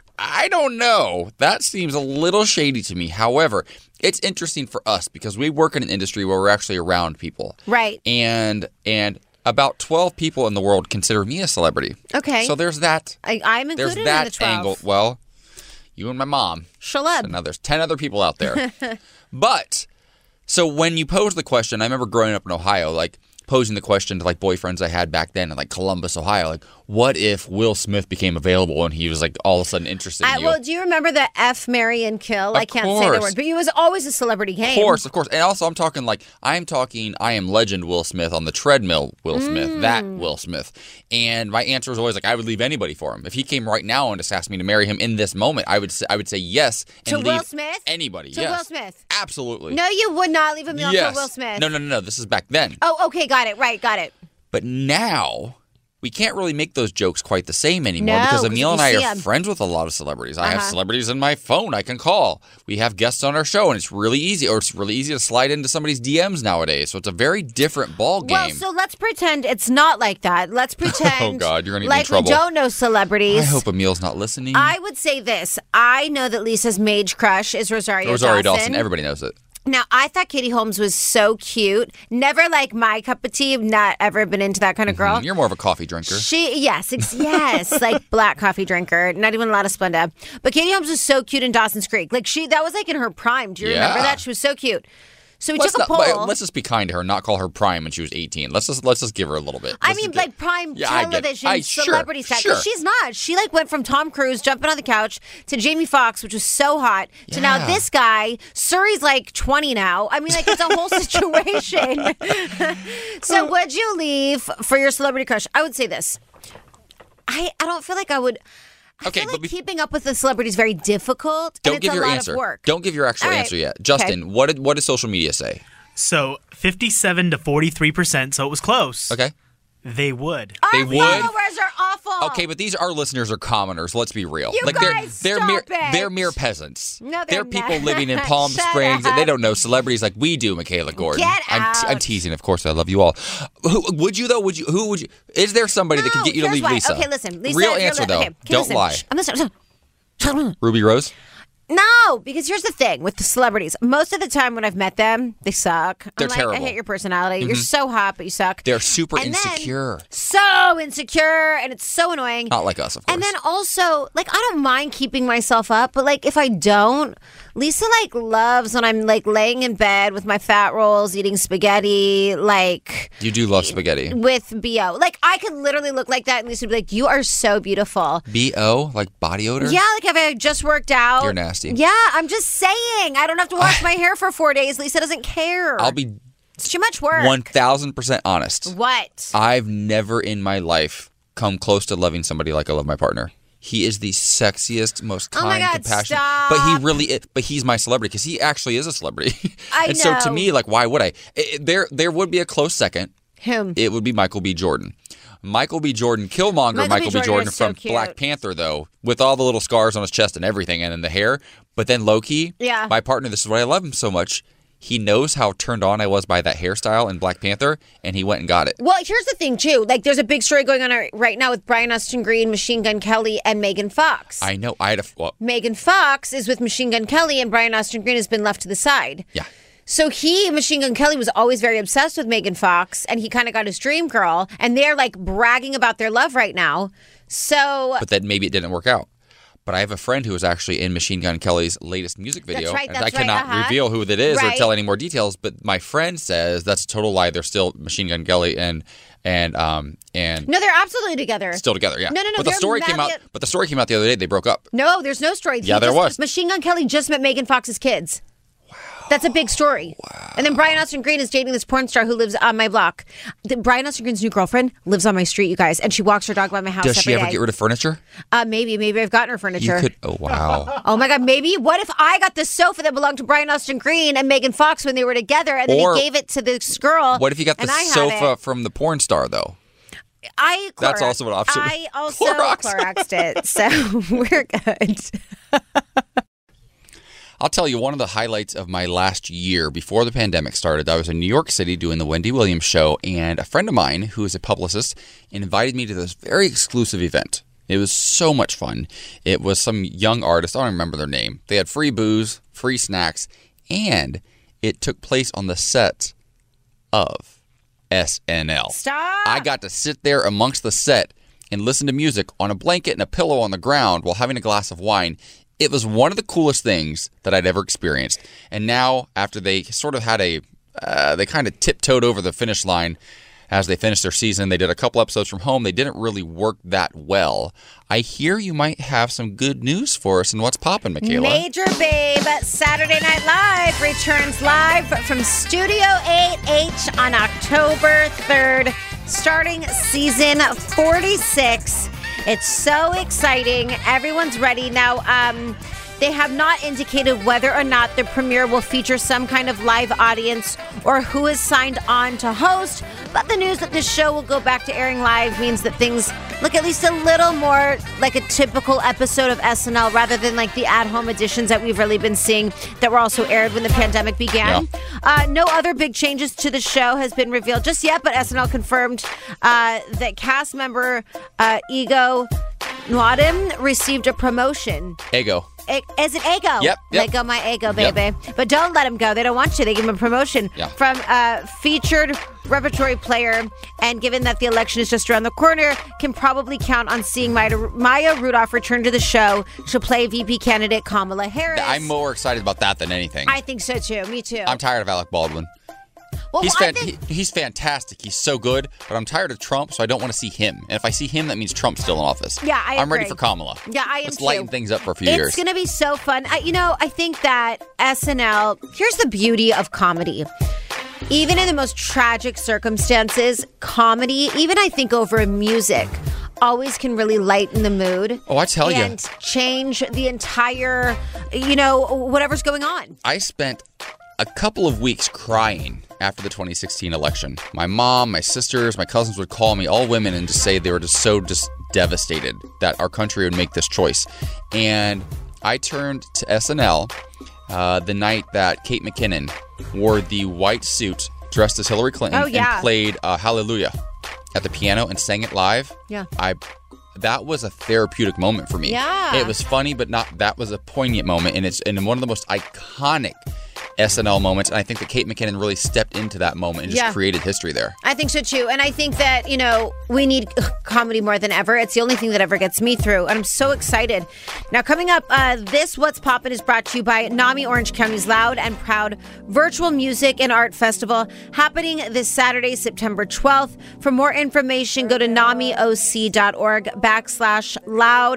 I don't know. That seems a little shady to me. However, it's interesting for us because we work in an industry where we're actually around people. Right. And and about twelve people in the world consider me a celebrity. Okay. So there's that. I, I'm included There's that in the twelve. angle. Well, you and my mom. Shaleb. So now there's ten other people out there. But, so when you pose the question, I remember growing up in Ohio, like posing the question to like boyfriends I had back then in like Columbus, Ohio, like, what if Will Smith became available and he was like all of a sudden interested in I, you? well, do you remember the F, marry, and kill? Of I can't say the course. word, but it was always a celebrity game. Of course, of course. And also I'm talking like, I'm talking I Am Legend Will Smith on the treadmill Will Smith, Mm. that Will Smith. And my answer was always like, I would leave anybody for him. If he came right now and just asked me to marry him in this moment, I would say, I would say yes and To leave Will Smith? anybody. To yes. Will Smith? Absolutely. No, you would not leave a meal yes. for Will Smith. No, no, no, no. This is back then. Oh, okay, got it. Right, got it. But now, we can't really make those jokes quite the same anymore No, because 'cause Emil and you I see are 'em. friends with a lot of celebrities. I have Uh-huh. celebrities in my phone I can call. We have guests on our show, and it's really easy, or it's really easy to slide into somebody's D Ms nowadays. So it's a very different ball game. Well, so let's pretend it's not like that. Let's pretend Oh, God, you're gonna get me in like trouble. we don't know celebrities. I hope Emil's not listening. I would say this. I know that Lisa's mage crush is Rosario, Rosario Dawson. Dawson. Everybody knows it. Now, I thought Katie Holmes was so cute. Never like my cup of tea. Not ever been into that kind of girl. Mm, You're more of a coffee drinker. She, yes, ex- yes, like black coffee drinker. Not even a lot of Splenda. But Katie Holmes was so cute in Dawson's Creek. Like she, that was like in her prime. Do you remember Yeah. that? She was so cute. So we Let's took a not- poll. but let's just be kind to her, not call her prime when she was eighteen. Let's just let's just give her a little bit. I Let's mean, just like prime Yeah, I get it. television I- sure, celebrity status. sure. She's not. She like went from Tom Cruise jumping on the couch to Jamie Foxx, which was so hot, to now Yeah. this guy. Suri's like twenty now. I mean, like it's a whole situation. So would you leave for your celebrity crush? I would say this. I I don't feel like I would. I Okay, feel but like be- keeping up with a celebrity is very difficult. Don't and it's give a your lot answer. Of work. Don't give your actual All right. answer yet, Justin. Okay. What did what does social media say? So fifty-seven to forty-three percent, so it was close. Okay. They would. They Our would. followers are awful. Okay, but these our listeners are commoners. Let's be real. You like guys, they're they're mere stop it. they're mere peasants. No, they're they're people not. living in Palm Shut Springs, up. and they don't know celebrities like we do. Michaela Gordon. Get I'm out. I'm teasing, of course. I love you all. Who, would you though? Would you? Who would you? Is there somebody that No, could get you to here's leave why. Lisa? Okay, listen. Lisa, Real if you're answer li- though. okay, okay, Don't listen. lie. Shh, I'm listening. Ruby Rose. No, because here's the thing with the celebrities. Most of the time when I've met them, they suck. They're I'm like, terrible. I hate your personality. You're Mhm. so hot, but you suck. They're super And then- insecure. So insecure, and it's so annoying. Not like us, of course. And then also, like, I don't mind keeping myself up, but like, if I don't, Lisa like loves when I'm like laying in bed with my fat rolls, eating spaghetti, like You do love spaghetti. with B O. Like, I could literally look like that, and Lisa would be like, "You are so beautiful." B O like body odor. Yeah, like if I just worked out. You're nasty. nasty. Yeah, I'm just saying. I don't have to wash my hair for four days. Lisa doesn't care. I'll be It's too much work. one thousand percent honest. What? I've never in my life come close to loving somebody like I love my partner. He is the sexiest, most kind, oh my God, compassionate. stop. But he really, is, but he's my celebrity because he actually is a celebrity. I and know. so to me, like, why would I? It, it- there, there would be a close second. Him. It would be Michael B. Jordan. Michael B. Jordan, Killmonger, Michael Michael, B. B. Jordan Jordan is so from cute. Black Panther, though, with all the little scars on his chest and everything, and then the hair. But then Loki, Yeah. my partner, this is why I love him so much. He knows how turned on I was by that hairstyle in Black Panther, and he went and got it. Well, here's the thing, too. Like, there's a big story going on right now with Brian Austin Green, Machine Gun Kelly, and Megan Fox. I know. I had a. Well, Megan Fox is with Machine Gun Kelly, and Brian Austin Green has been left to the side. Yeah. So he, Machine Gun Kelly, was always very obsessed with Megan Fox, and he kind of got his dream girl, and they're like bragging about their love right now. So, but then maybe it didn't work out. But I have a friend who was actually in Machine Gun Kelly's latest music video. That's right, and that's I cannot right, uh-huh. reveal who that is Right. or tell any more details. But my friend says that's a total lie. They're still Machine Gun Kelly and and um and no, they're absolutely together. still together. Yeah. No, no, no. But the they're story came out. madly- But the story came out the other day. They broke up. No, there's no story. Yeah, He there just- was. Machine Gun Kelly just met Megan Fox's kids. Wow. That's a big story. Wow. And then Brian Austin Green is dating this porn star who lives on my block. The, Brian Austin Green's new girlfriend lives on my street, you guys, and she walks her dog by my house Does every she ever day. get rid of furniture? Uh, maybe, maybe I've gotten her furniture. You could. Oh wow. Oh my God, maybe. What if I got the sofa that belonged to Brian Austin Green and Megan Fox when they were together, and then Or- he gave it to this girl? What if you got the and I had sofa it? from the porn star though? I Clorox, That's also an option. I also Clorox. Cloroxed it, so we're good. I'll tell you one of the highlights of my last year before the pandemic started. I was in New York City doing the Wendy Williams show, and a friend of mine who is a publicist invited me to this very exclusive event. It was so much fun. It was some young artist. I don't remember their name. They had free booze, free snacks, and it took place on the set of S N L. Stop. I got to sit there amongst the set and listen to music on a blanket and a pillow on the ground while having a glass of wine. It was one of the coolest things that I'd ever experienced. And now, after they sort of had a, uh, they kind of tiptoed over the finish line as they finished their season. They did a couple episodes from home. They didn't really work that well. I hear you might have some good news for us. And what's poppin', Michaela? Major Babe Saturday Night Live returns live from Studio eight H on October third, starting season forty-six. It's so exciting. Everyone's ready. Now, um, they have not indicated whether or not the premiere will feature some kind of live audience or who is signed on to host. But the news that this show will go back to airing live means that things look at least a little more like a typical episode of S N L rather than like the at-home editions that we've really been seeing that were also aired when the pandemic began. Yeah. Uh, no other big changes to the show has been revealed just yet, but S N L confirmed uh, that cast member uh, Ego Nwadim received a promotion. Ego. E- Is it Ego? Yep, yep. Let go my Ego, baby. But don't let him go. They don't want you. They give him a promotion Yeah. from uh, featured repertory player. And given that the election is just around the corner, can probably count on seeing Maya, Maya Rudolph return to the show. She'll play V P candidate Kamala Harris. I'm more excited about that than anything. I think so too. Me too. I'm tired of Alec Baldwin. Well, he's, I fan- think- he, he's fantastic. He's so good, but I'm tired of Trump, so I don't want to see him. And if I see him, that means Trump's still in office. Yeah, I I'm ready agree. for Kamala. Yeah, I am Let's too. lighten things up for a few It's years. going to be so fun. I, you know, I think that S N L, here's the beauty of comedy. Even in the most tragic circumstances, comedy, even I think over music, always can really lighten the mood. Oh, I tell you. And change the entire, you know, whatever's going on. I spent a couple of weeks crying after the twenty sixteen election. My mom, my sisters, my cousins would call me, all women, and just say they were just so just devastated that our country would make this choice. And I turned to S N L uh, the night that Kate McKinnon wore the white suit dressed as Hillary Clinton Oh, yeah. and played uh, Hallelujah at the piano and sang it live. Yeah. I that was a therapeutic moment for me. Yeah. It was funny, but not that was a poignant moment, and it's and one of the most iconic S N L moments. And I think that Kate McKinnon really stepped into that moment and just Yeah. created history there. I think so too. And I think that, you know, we need comedy more than ever. It's the only thing that ever gets me through. And I'm so excited. Now, coming up, uh, this What's Poppin' is brought to you by NAMI Orange County's Loud and Proud Virtual Music and Art Festival happening this Saturday, September twelfth. For more information, go to namioc.org backslash loud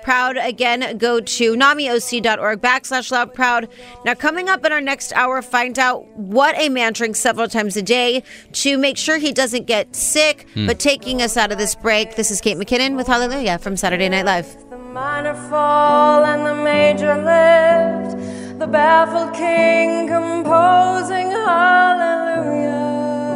Proud. Again, go to namioc.org backslash loud proud. Now, coming up in our next hour, find out what a man drinks several times a day to make sure he doesn't get sick. Hmm. But taking us out of this break, this is Kate McKinnon with Hallelujah from Saturday Night Live. The minor fall and the major lift, the baffled king composing hallelujah.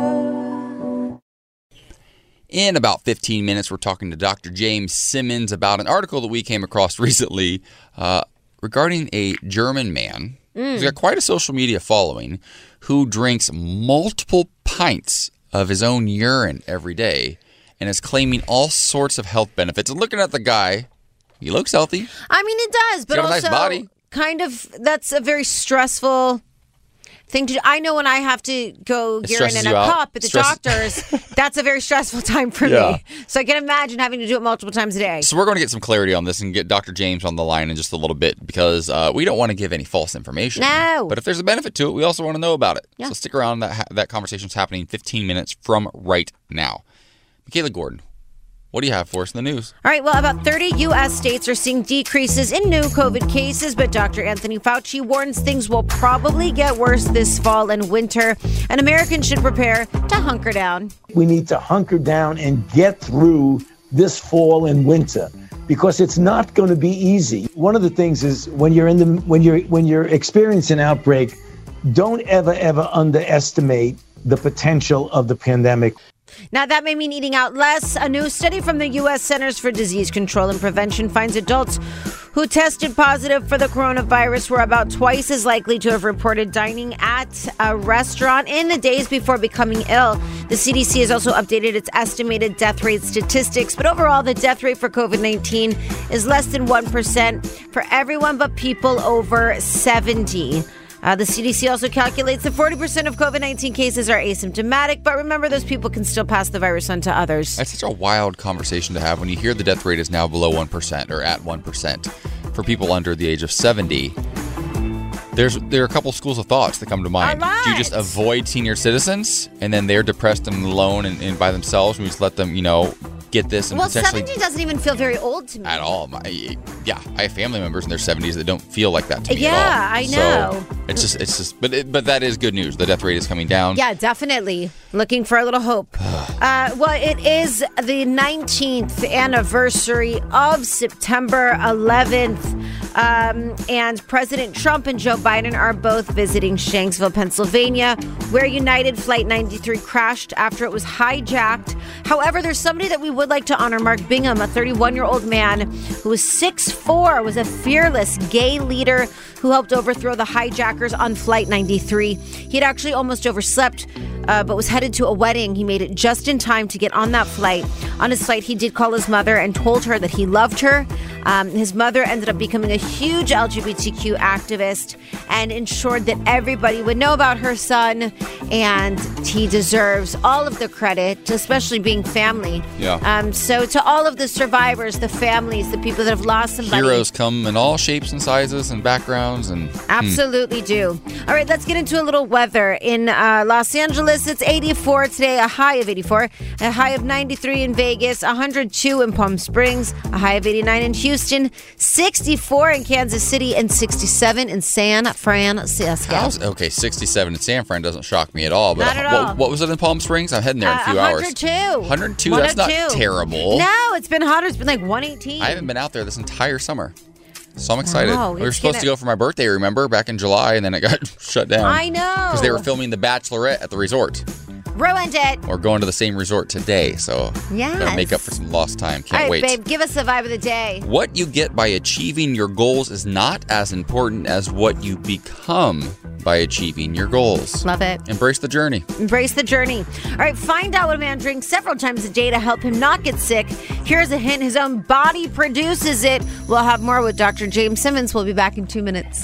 In about fifteen minutes, we're talking to Doctor James Simmons about an article that we came across recently uh, regarding a German man Mm. who's got quite a social media following who drinks multiple pints of his own urine every day and is claiming all sorts of health benefits. And looking at the guy, he looks healthy. I mean, it does, but He's got a also nice body. kind of that's a very stressful thing to do. I know when I have to go It urine stresses in a you out. cup at the Stress- doctor's, that's a very stressful time for Yeah. me. So I can imagine having to do it multiple times a day. So we're going to get some clarity on this and get Doctor James on the line in just a little bit because uh, we don't want to give any false information. No. But if there's a benefit to it, we also want to know about it. Yeah. So stick around. That, ha- that conversation's happening fifteen minutes from right now. Michaela Gordon, what do you have for us in the news? All right, well, about thirty U S states are seeing decreases in new COVID cases, but Doctor Anthony Fauci warns things will probably get worse this fall and winter, and Americans should prepare to hunker down. We need to hunker down and get through this fall and winter because it's not going to be easy. One of the things is when you're in the when you're when you're experiencing an outbreak, don't ever ever underestimate the potential of the pandemic. Now, that may mean eating out less. A new study from the U S Centers for Disease Control and Prevention finds adults who tested positive for the coronavirus were about twice as likely to have reported dining at a restaurant in the days before becoming ill. The C D C has also updated its estimated death rate statistics, but overall, the death rate for COVID nineteen is less than one percent for everyone but people over seventy. Uh, the C D C also calculates that forty percent of COVID nineteen cases are asymptomatic, but remember, those people can still pass the virus on to others. That's such a wild conversation to have when you hear the death rate is now below one percent or at one percent for people under the age of seventy. There's There are a couple schools of thoughts that come to mind. All right. Do you just avoid senior citizens and then they're depressed and alone and, and by themselves and we just let them, you know, get this and Well, potentially... seventy doesn't even feel very old to me. At all. My, yeah, I have family members in their seventies that don't feel like that to me Yeah, at all. I know. So it's just, it's just, but it, but that is good news. The death rate is coming down. Yeah, definitely. Looking for a little hope. uh, well, it is the nineteenth anniversary of September eleventh. Um, and President Trump and Joe Biden are both visiting Shanksville, Pennsylvania, where United Flight ninety-three crashed after it was hijacked. However, there's somebody that we would like to honor, Mark Bingham, a thirty-one-year-old man who was six foot four, was a fearless gay leader who helped overthrow the hijackers on Flight ninety-three. He had actually almost overslept, uh, but was headed to a wedding. He made it just in time to get on that flight. On his flight, he did call his mother and told her that he loved her. Um, his mother ended up becoming a huge L G B T Q activist and ensured that everybody would know about her son, and he deserves all of the credit, especially being family. Yeah. Um, so to all of the survivors, the families, the people that have lost somebody. Heroes come in all shapes and sizes and backgrounds. and Absolutely do. All right, let's get into a little weather. In uh, Los Angeles, it's eighty-four today, a high of eighty-four, a high of ninety-three in Vegas, one hundred two in Palm Springs, a high of eighty-nine in Houston, sixty-four in Kansas City, and sixty-seven in San Francisco. How's, okay, sixty-seven in San Fran doesn't shock me at all. But Not at what, all. what was it in Palm Springs? I'm heading there in a Uh, few hours. one hundred two. one hundred two? That's not terrible. No, it's been hotter. It's been like one eighteen. I haven't been out there this entire summer. So I'm excited. Wow, we were it's supposed gonna- to go for my birthday, remember, back in July, and then it got shut down. I know. Because they were filming The Bachelorette at the resort. Ruined it. We're going to the same resort today, so Yes. gotta make up for some lost time. Can't All right, wait. babe, give us the vibe of the day. What you get by achieving your goals is not as important as what you become by achieving your goals. Love it. Embrace the journey. Embrace the journey. All right, find out what a man drinks several times a day to help him not get sick. Here's a hint. His own body produces it. We'll have more with Doctor James Simmons. We'll be back in two minutes.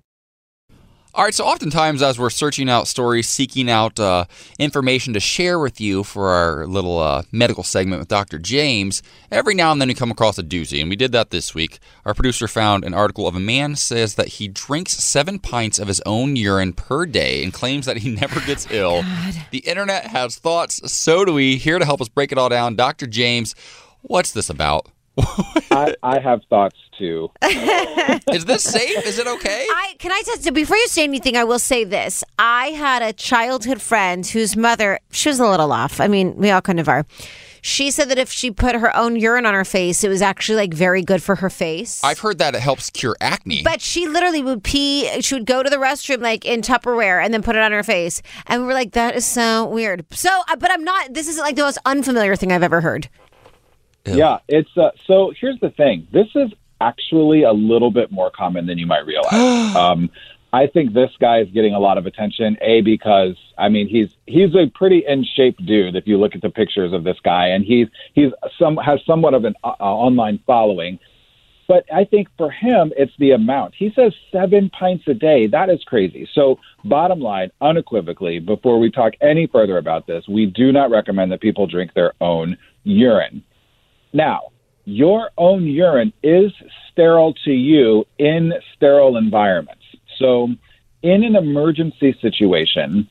All right, so oftentimes as we're searching out stories, seeking out uh, information to share with you for our little uh, medical segment with Doctor James, every now and then we come across a doozy, and we did that this week. Our producer found an article of a man says that he drinks seven pints of his own urine per day and claims that he never gets ill. The internet has thoughts, so do we. Here to help us break it all down, Doctor James, what's this about? I, I have thoughts too. Is this safe? Is it okay? I can I just before you say anything, I will say this. I had a childhood friend whose mother, she was a little off. I mean, we all kind of are. She said that if she put her own urine on her face, it was actually like very good for her face. I've heard that it helps cure acne. But she literally would pee. She would go to the restroom like in Tupperware and then put it on her face. And we were like, that is so weird. So, uh, but I'm not, this isn't like the most unfamiliar thing I've ever heard. Ew. Yeah, it's uh, so here's the thing. This is actually a little bit more common than you might realize. um, I think this guy is getting a lot of attention, A, because, I mean, he's he's a pretty in-shape dude if you look at the pictures of this guy, and he's he's some has somewhat of an uh, online following. But I think for him, it's the amount. He says seven pints a day. That is crazy. So bottom line, unequivocally, before we talk any further about this, we do not recommend that people drink their own urine. Now, your own urine is sterile to you in sterile environments. So in an emergency situation,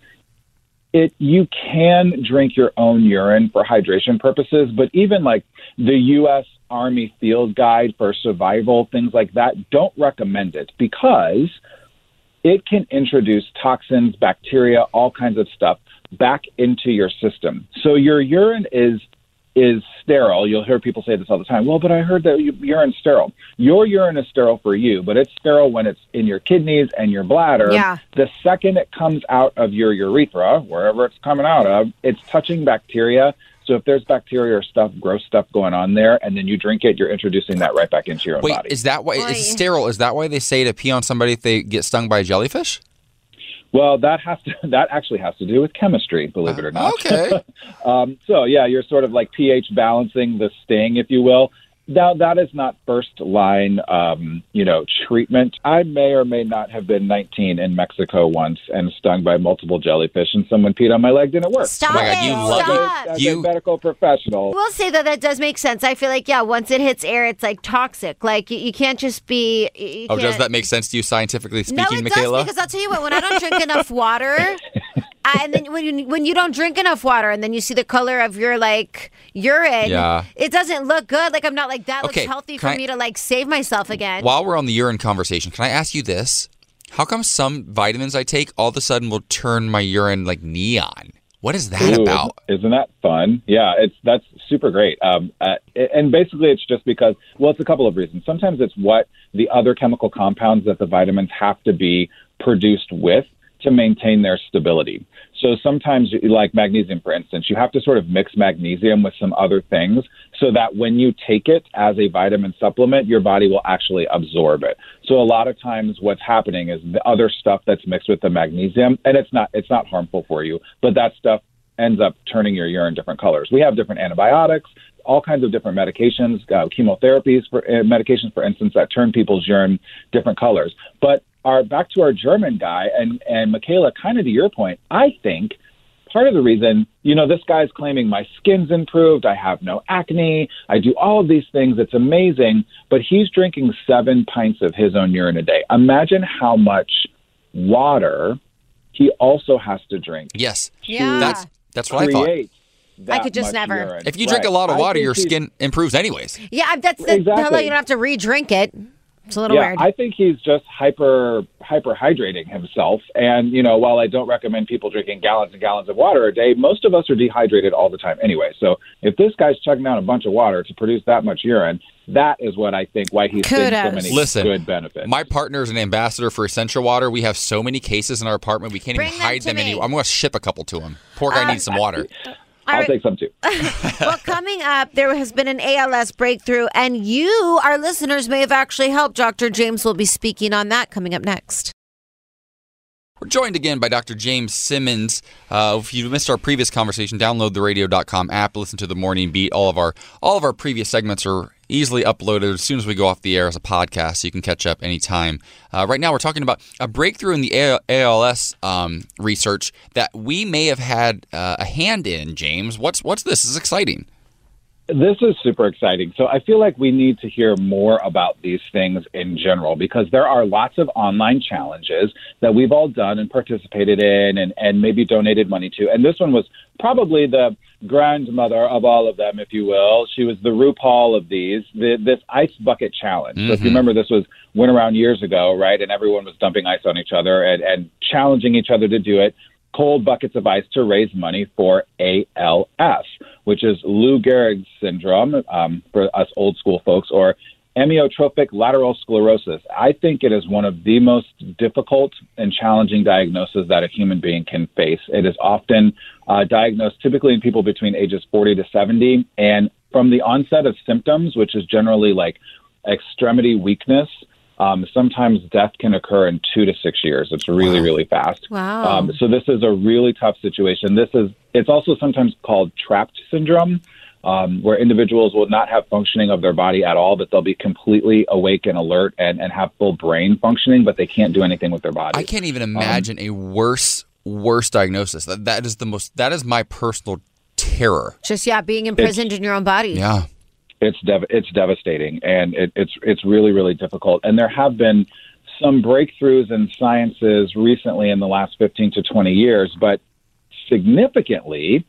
it you can drink your own urine for hydration purposes, but even like the U S Army Field Guide for Survival, things like that, don't recommend it because it can introduce toxins, bacteria, all kinds of stuff back into your system. So your urine is is sterile. You'll hear people say this all the time. Well, but I heard that urine's sterile. Your urine is sterile for you, but it's sterile when it's in your kidneys and your bladder. Yeah. The second it comes out of your urethra, wherever it's coming out of, it's touching bacteria. So if there's bacteria or stuff, gross stuff going on there, and then you drink it, you're introducing that right back into your own Wait, body. is that why it's sterile? Is that why they say to pee on somebody if they get stung by a jellyfish? Well, that has to. That actually has to do with chemistry, believe it or not. Okay. um, so, yeah, you're sort of like pH balancing the sting, if you will. Now, that is not first line, um, you know, treatment. I may or may not have been nineteen in Mexico once and stung by multiple jellyfish, and someone peed on my leg, didn't work. Stop oh my God, it. you love Stop. it. As You a medical professional. We'll say that that does make sense. I feel like, yeah, once it hits air, it's like toxic. Like, you, you can't just be... You oh, can't... does that make sense to you scientifically speaking, no, it Michaela? does, because I'll tell you what, when I don't drink enough water... I, and then when you, when you don't drink enough water and then you see the color of your, like, urine, Yeah. it doesn't look good. Like, I'm not like, that Okay, looks healthy can for I- me to, like, save myself again. While we're on the urine conversation, can I ask you this? How come some vitamins I take all of a sudden will turn my urine like neon? What is that Ooh, about? Isn't that fun? Yeah, it's that's super great. Um, uh, and basically, it's just because, well, it's a couple of reasons. Sometimes it's what the other chemical compounds that the vitamins have to be produced with to maintain their stability. So sometimes, like magnesium, for instance, you have to sort of mix magnesium with some other things so that when you take it as a vitamin supplement, your body will actually absorb it. So a lot of times what's happening is the other stuff that's mixed with the magnesium, and it's not it's not harmful for you, but that stuff ends up turning your urine different colors. We have different antibiotics, all kinds of different medications, uh, chemotherapies, for uh, medications, for instance, that turn people's urine different colors. But our back to our German guy, and, and Michaela, kind of to your point, I think part of the reason, you know, this guy's claiming my skin's improved, I have no acne, I do all of these things, it's amazing, but he's drinking seven pints of his own urine a day. Imagine how much water he also has to drink. Yes. Yeah. That's that's what I thought. I could just never. Urine. If you drink Right. a lot of I water, think your he's- skin improves anyways. Yeah, that's the Exactly. hello, you don't have to re-drink it. It's a little yeah, weird. I think he's just hyper hyper hydrating himself. And, you know, while I don't recommend people drinking gallons and gallons of water a day, most of us are dehydrated all the time anyway. So if this guy's chugging down a bunch of water to produce that much urine, that is what I think why he's seeing so many Listen, good benefits. My partner is an ambassador for Essential Water. We have so many cases in our apartment, we can't Bring even them hide to them me. anywhere. I'm going to ship a couple to him. Poor guy Um, needs some water. I'll All right. take some too. Well, coming up, there has been an A L S breakthrough, and you, our listeners, may have actually helped. Doctor James will be speaking on that coming up next. We're joined again by Doctor James Simmons. Uh, if you missed our previous conversation, download the radio dot com app, listen to the Morning Beat. All of our all of our previous segments are easily uploaded as soon as we go off the air as a podcast, so you can catch up anytime. Uh, right now, we're talking about a breakthrough in the A L S um, research that we may have had uh, a hand in, James. What's what's this? This is exciting. This is super exciting. So I feel like we need to hear more about these things in general, because there are lots of online challenges that we've all done and participated in and, and maybe donated money to. And this one was probably the grandmother of all of them, if you will. She was the RuPaul of these, the, this ice bucket challenge. Mm-hmm. So if you remember, this was went around years ago, right? And everyone was dumping ice on each other and, and challenging each other to do it. Cold buckets of ice to raise money for A L S, which is Lou Gehrig's syndrome um, for us old school folks, or amyotrophic lateral sclerosis. I think it is one of the most difficult and challenging diagnoses that a human being can face. It is often uh, diagnosed typically in people between ages forty to seventy, and from the onset of symptoms, which is generally like extremity weakness, Um, sometimes death can occur in two to six years. It's really, really fast. Wow. Um, so this is a really tough situation. This is, it's also sometimes called trapped syndrome, um, where individuals will not have functioning of their body at all, but they'll be completely awake and alert and, and have full brain functioning, but they can't do anything with their body. I can't even imagine um, a worse, worse diagnosis. That, that is the most, that is my personal terror. Just, yeah, being imprisoned in your own body. Yeah. It's dev- it's devastating, and it, it's it's really, really difficult. And there have been some breakthroughs in sciences recently in the last fifteen to twenty years, but significantly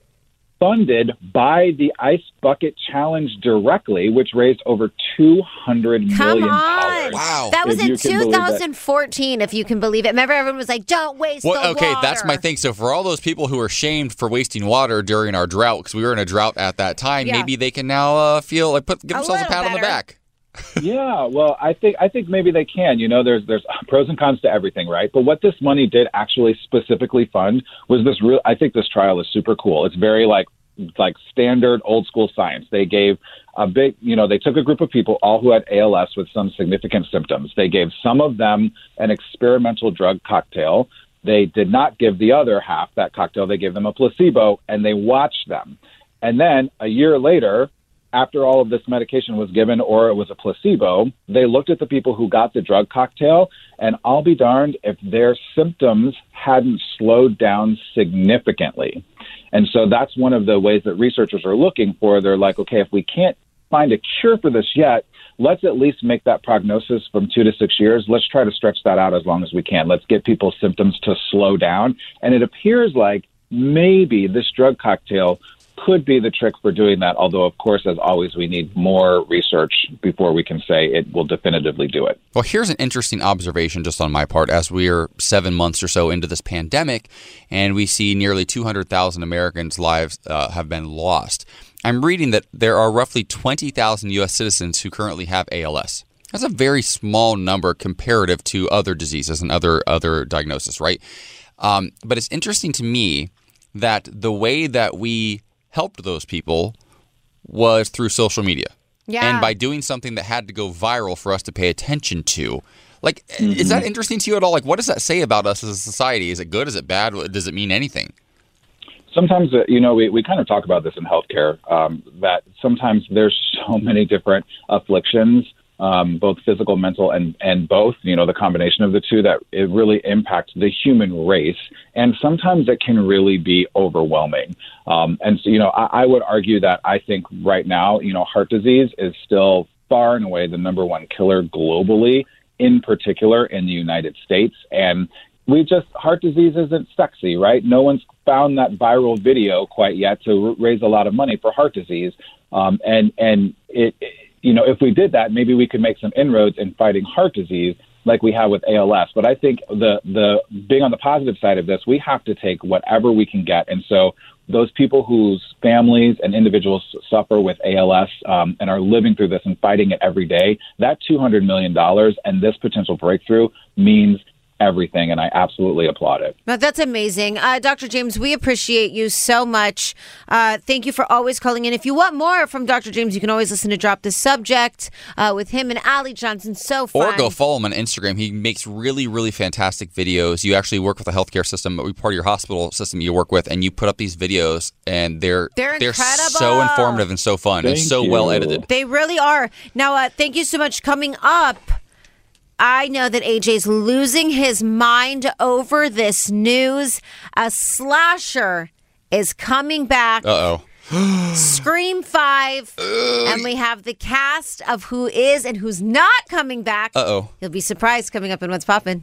funded by the Ice Bucket Challenge directly, which raised over two hundred Come million dollars. on. Wow. That was If you in can believe that. two thousand fourteen, if you can believe it. Remember, everyone was like, don't waste Well, the okay, water. that's my thing. So for all those people who are shamed for wasting water during our drought, because we were in a drought at that time, Yeah. maybe they can now uh, feel like put give A themselves a, little pat on the better. back. Yeah, well, I think I think maybe they can. You know, there's there's pros and cons to everything, right? But what this money did actually specifically fund was this real. I think this trial is super cool. It's very like like standard old school science. They gave a big, you know, they took a group of people, all who had A L S with some significant symptoms. They gave some of them an experimental drug cocktail. They did not give the other half that cocktail. They gave them a placebo, and they watched them. And then a year later, after all of this medication was given or it was a placebo, they looked at the people who got the drug cocktail, and I'll be darned if their symptoms hadn't slowed down significantly. And so that's one of the ways that researchers are looking for. They're like, okay, if we can't find a cure for this yet, let's at least make that prognosis from two to six years. Let's try to stretch that out as long as we can. Let's get people's symptoms to slow down. And it appears like maybe this drug cocktail could be the trick for doing that. Although, of course, as always, we need more research before we can say it will definitively do it. Well, here's an interesting observation just on my part as we are seven months or so into this pandemic, and we see nearly two hundred thousand Americans' lives uh, have been lost. I'm reading that there are roughly twenty thousand U S citizens who currently have A L S. That's a very small number comparative to other diseases and other other diagnoses, right? Um, but it's interesting to me that the way that we helped those people was through social media. Yeah. And by doing something that had to go viral for us to pay attention to. Like, Mm-hmm. is that interesting to you at all? Like, what does that say about us as a society? Is it good? Is it bad? Does it mean anything? Sometimes, uh, you know, we, we kind of talk about this in healthcare, um, that sometimes there's so many different afflictions, um, both physical, mental, and, and both, you know, the combination of the two, that it really impacts the human race. And sometimes it can really be overwhelming. Um, and so, you know, I, I would argue that I think right now, you know, heart disease is still far and away the number one killer globally, in particular in the United States. And we just, heart disease isn't sexy, right? No one's found that viral video quite yet to r- raise a lot of money for heart disease. Um, and, and it, it you know, if we did that, maybe we could make some inroads in fighting heart disease like we have with A L S. But I think the the being on the positive side of this, we have to take whatever we can get. And so those people whose families and individuals suffer with A L S um, and are living through this and fighting it every day, that two hundred million dollars and this potential breakthrough means everything, and I absolutely applaud it. Well, that's amazing. Uh, Doctor James, we appreciate you so much. Uh, thank you for always calling in. If you want more from Doctor James, you can always listen to Drop the Subject uh, with him and Allie Johnson. So fun. Or go follow him on Instagram. He makes really, really fantastic videos. You actually work with a healthcare system, but we're part of your hospital system you work with, and you put up these videos, and they're They're they're incredible. so informative and so fun and Thank so you. well edited. They really are. Now, uh, thank you so much. Coming up, I know that A J's losing his mind over this news. A slasher is coming back. Uh-oh. Scream five. And we have the cast of who is and who's not coming back. Uh-oh. You'll be surprised coming up in What's Poppin'.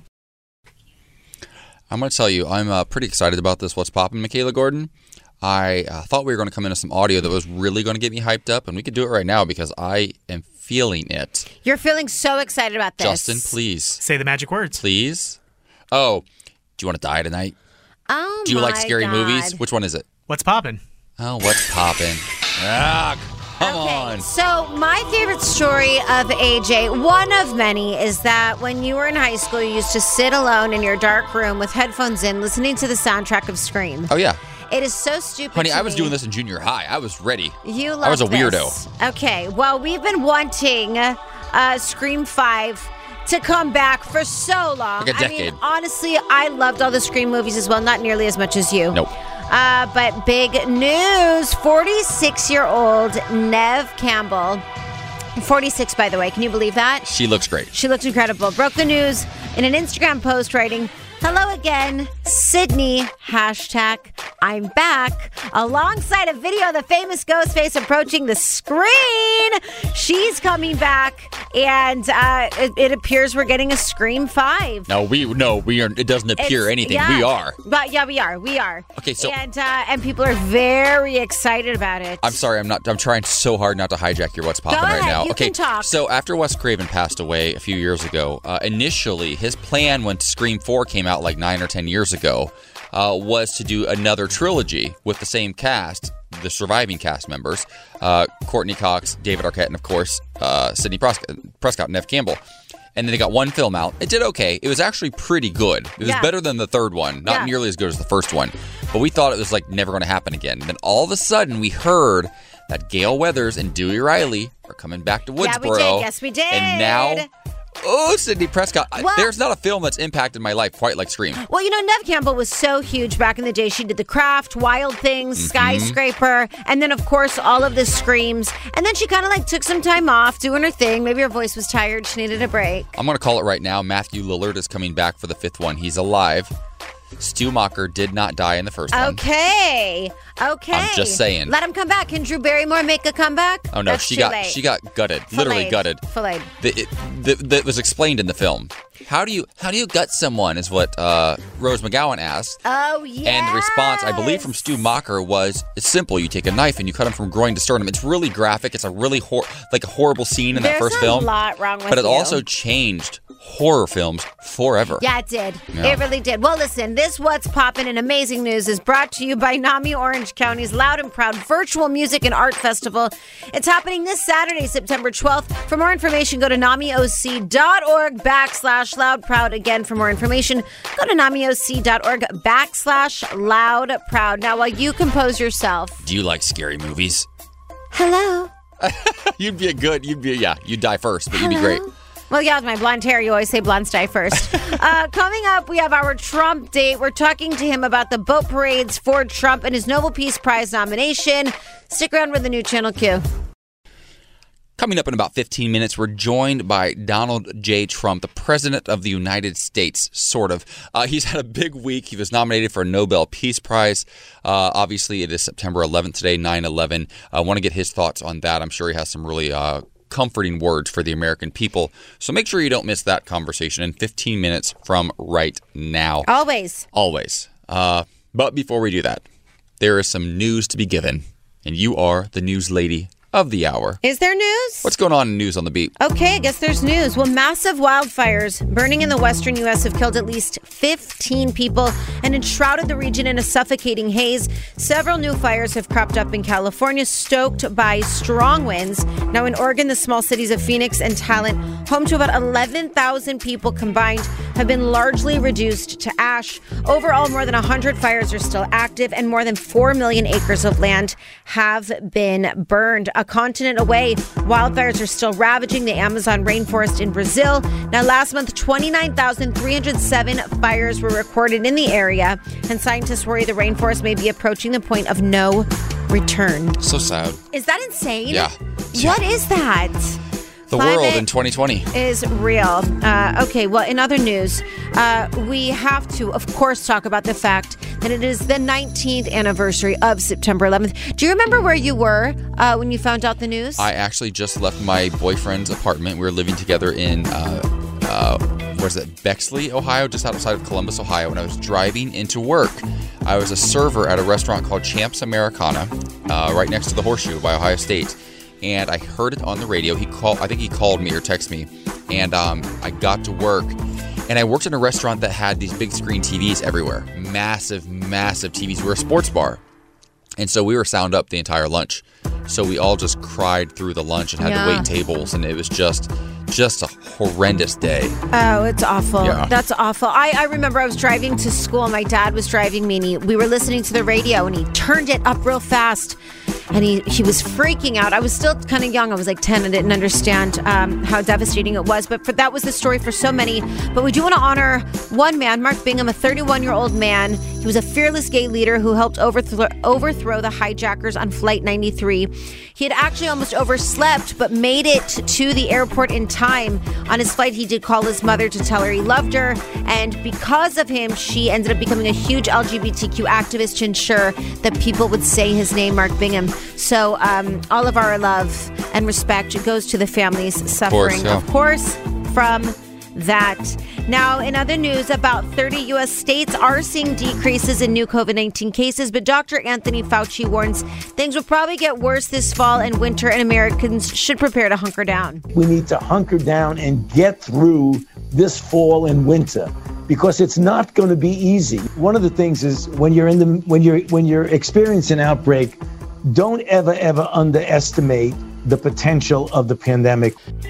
I'm going to tell you, I'm uh, pretty excited about this What's Poppin', Michaela Gordon. I uh, thought we were going to come into some audio that was really going to get me hyped up, and we could do it right now because I am feeling it. You're feeling so excited about this. Justin, please. Say the magic words. Please. Oh, do you want to die tonight? Oh, Do you my like scary God. movies? Which one is it? What's poppin'? Oh, What's Poppin'? Ah, come okay, on. So my favorite story of A J, one of many, is that when you were in high school, you used to sit alone in your dark room with headphones in, listening to the soundtrack of Scream. Oh, yeah. It is so stupid. Honey, to I was me. doing this in junior high. I was ready. You love I was a this. weirdo. Okay, well, we've been wanting uh, Scream five to come back for so long. Like a decade. I mean, honestly, I loved all the Scream movies as well, not nearly as much as you. Nope. Uh, but big news, forty-six-year-old Neve Campbell, forty-six, by the way, can you believe that? She looks great. She looks incredible. Broke the news in an Instagram post writing, "Hello again, Sydney, hashtag I'm back," alongside a video of the famous Ghostface approaching the screen. She's coming back, and uh, it, it appears we're getting a Scream five. No, we no, we are. It doesn't appear It's- anything. yeah. We are. But yeah, we are. We are. Okay, so- and uh, and people are very excited about it. I'm sorry. I'm not. I'm trying so hard not to hijack your What's Poppin' Go right ahead, now. you okay. can talk. So after Wes Craven passed away a few years ago, uh, initially his plan when Scream four came out like nine or ten years ago uh, was to do another trilogy with the same cast, the surviving cast members, uh, Courtney Cox, David Arquette, and of course uh, Sidney Prescott, Prescott and Neve Campbell. And then they got one film out. It did okay. It was actually pretty good. It was Yeah. better than the third one. Not Yeah. nearly as good as the first one. But we thought it was like never going to happen again. And then all of a sudden we heard that Gale Weathers and Dewey Riley are coming back to Woodsboro. Yeah, we did. Yes, we did. And now, oh, Sidney Prescott. I- Well- There's not a film that's impacted my life quite like Scream. Well, you know, Neve Campbell was so huge back in the day. She did The Craft, Wild Things, Mm-hmm. Skyscraper, and then, of course, all of the Screams. And then she kind of like took some time off doing her thing. Maybe her voice was tired. She needed a break. I'm going to call it right now. Matthew Lillard is coming back for the fifth one. He's alive. Stu Macher did not die in the first one. Okay. Okay. I'm just saying. Let him come back. Can Drew Barrymore make a comeback? Oh no, That's she too got late. she got gutted, literally Filleted. gutted. Filleted. The, it, the, that was explained in the film. How do you how do you gut someone? Is what uh, Rose McGowan asked. Oh yeah. And the response, I believe, from Stu Macher was, "It's simple. You take a knife and you cut him from groin to sternum." It's really graphic. It's a really hor- like a horrible scene in that There's first a film. lot wrong with but it you. also changed horror films forever. Yeah, it did. Yeah. It really did. Well, listen, this What's Poppin' in Amazing News is brought to you by NAMI Orange County's Loud and Proud Virtual Music and Art Festival. It's happening this Saturday, September twelfth. For more information, go to namioc.org backslash loud proud. Again, for more information, go to namioc.org backslash loud proud. Now, while you compose yourself, Do you like scary movies? hello. You'd be a good. You'd be yeah. You'd die first, but you'd be great. Well, yeah, with my blonde hair, you always say blondes die first. uh, coming up, we have our Trump date. We're talking to him about the boat parades for Trump and his Nobel Peace Prize nomination. Stick around with the new Channel Q. Coming up in about fifteen minutes, we're joined by Donald J. Trump, the President of the United States, sort of. Uh, he's had a big week. He was nominated for a Nobel Peace Prize. Uh, obviously, it is September eleventh today, nine eleven. I want to get his thoughts on that. I'm sure he has some really uh, comforting words for the American people. So make sure you don't miss that conversation in fifteen minutes from right now. Always. Always. Uh, but before we do that, there is some news to be given, and you are the news lady of the hour. Is there news? What's going on in news on the beat? Okay, I guess there's news. Well, massive wildfires burning in the western U S have killed at least fifteen people and enshrouded the region in a suffocating haze. Several new fires have cropped up in California, stoked by strong winds. Now, in Oregon, the small cities of Phoenix and Talent, home to about eleven thousand people combined, have been largely reduced to ash. Overall, more than one hundred fires are still active, and more than four million acres of land have been burned. A continent away, wildfires are still ravaging the Amazon rainforest in Brazil. Now, last month, twenty-nine thousand three hundred seven fires were recorded in the area, and scientists worry the rainforest may be approaching the point of no return. So sad. Is that insane? Yeah. What is that? The Climate world in twenty twenty. is real. Uh, okay, well, in other news, uh, we have to, of course, talk about the fact and it is the nineteenth anniversary of September eleventh. Do you remember where you were uh, when you found out the news? I actually just left my boyfriend's apartment. We were living together in, uh, uh, what is it, Bexley, Ohio, just outside of Columbus, Ohio. When I was driving into work, I was a server at a restaurant called Champs Americana, uh, right next to the Horseshoe by Ohio State. And I heard it on the radio. He called, I think he called me or texted me. And um, I got to work. And I worked in a restaurant that had these big screen T Vs everywhere. Massive, massive T Vs. We were a sports bar. And so we were sound up the entire lunch. So we all just cried through the lunch and had Yeah. to wait tables. And it was just just a horrendous day. Oh, it's awful. Yeah. That's awful. I, I remember I was driving to school. My dad was driving me, and he, we were listening to the radio, and he turned it up real fast, and he, he was freaking out. I was still kind of young. I was like ten. I didn't understand um, how devastating it was, but for, that was the story for so many. But we do want to honor one man, Mark Bingham, a thirty-one-year-old man. He was a fearless gay leader who helped overthrow, overthrow the hijackers on Flight ninety-three. He had actually almost overslept, but made it to the airport in time. On his flight, he did call his mother to tell her he loved her, and because of him, she ended up becoming a huge L G B T Q activist to ensure that people would say his name, Mark Bingham. So um, all of our love and respect goes to the families suffering, yeah. of course, from that. Now, in other news, about thirty U S states are seeing decreases in new COVID nineteen cases, but Doctor Anthony Fauci warns things will probably get worse this fall and winter, and Americans should prepare to hunker down. We need to hunker down and get through this fall and winter, because it's not going to be easy. One of the things is when you're in the when you're when you're experiencing an outbreak, don't ever ever underestimate the potential of the pandemic.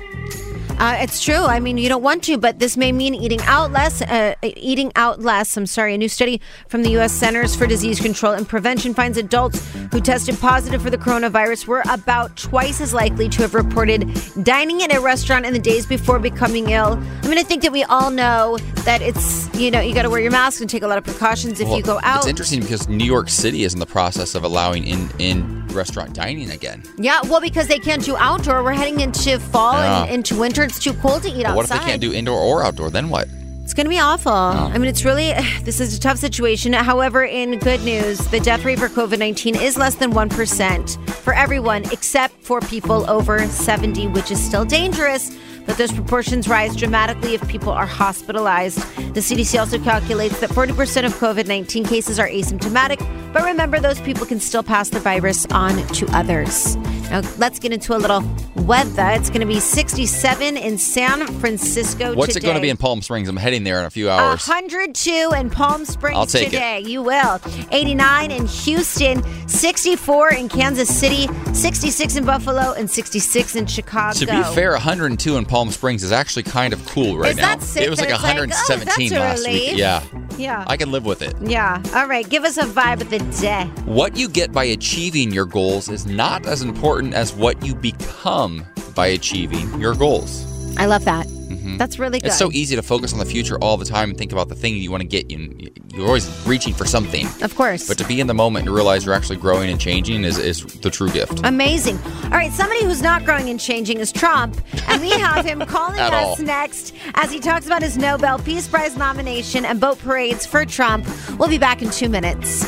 Uh, it's true. I mean, you don't want to, but this may mean eating out less. Uh, eating out less. I'm sorry. A new study from the U S Centers for Disease Control and Prevention finds adults who tested positive for the coronavirus were about twice as likely to have reported dining at a restaurant in the days before becoming ill. I mean, I think that we all know that it's, you know, you got to wear your mask and take a lot of precautions if Well, you go out. It's interesting because New York City is in the process of allowing in, in restaurant dining again. Yeah, well, because they can't do outdoor. We're heading into fall Yeah. and into winter. It's too cold to eat But outside. what if they can't do indoor or outdoor? Then what? It's going to be awful. I mean, it's really, this is a tough situation. However, in good news, the death rate for COVID nineteen is less than one percent for everyone except for people over seventy, which is still dangerous. But those proportions rise dramatically if people are hospitalized. The C D C also calculates that forty percent of COVID nineteen cases are asymptomatic. But remember, those people can still pass the virus on to others. Now, let's get into a little weather. It's going to be sixty-seven in San Francisco What's today. it going to be in Palm Springs? I'm heading there in a few hours. one hundred two in Palm Springs I'll take it. today. You will. eighty-nine in Houston, sixty-four in Kansas City, sixty-six in Buffalo, and sixty-six in Chicago. To be fair, one hundred two in Palm Springs is actually kind of cool right Is now. that sick It was that like it's like, one hundred seventeen oh, that's a last relief? week. Yeah. Yeah. I can live with it. Yeah. All right. Give us a vibe of the day. What you get by achieving your goals is not as important as what you become by achieving your goals. I love that. That's really good. It's so easy to focus on the future all the time and think about the thing you want to get. You, you're always reaching for something. Of course. But to be in the moment and realize you're actually growing and changing is, is the true gift. Amazing. All right, somebody who's not growing and changing is Trump, and we have him calling At us all. next as he talks about his Nobel Peace Prize nomination and boat parades for Trump. We'll be back in two minutes.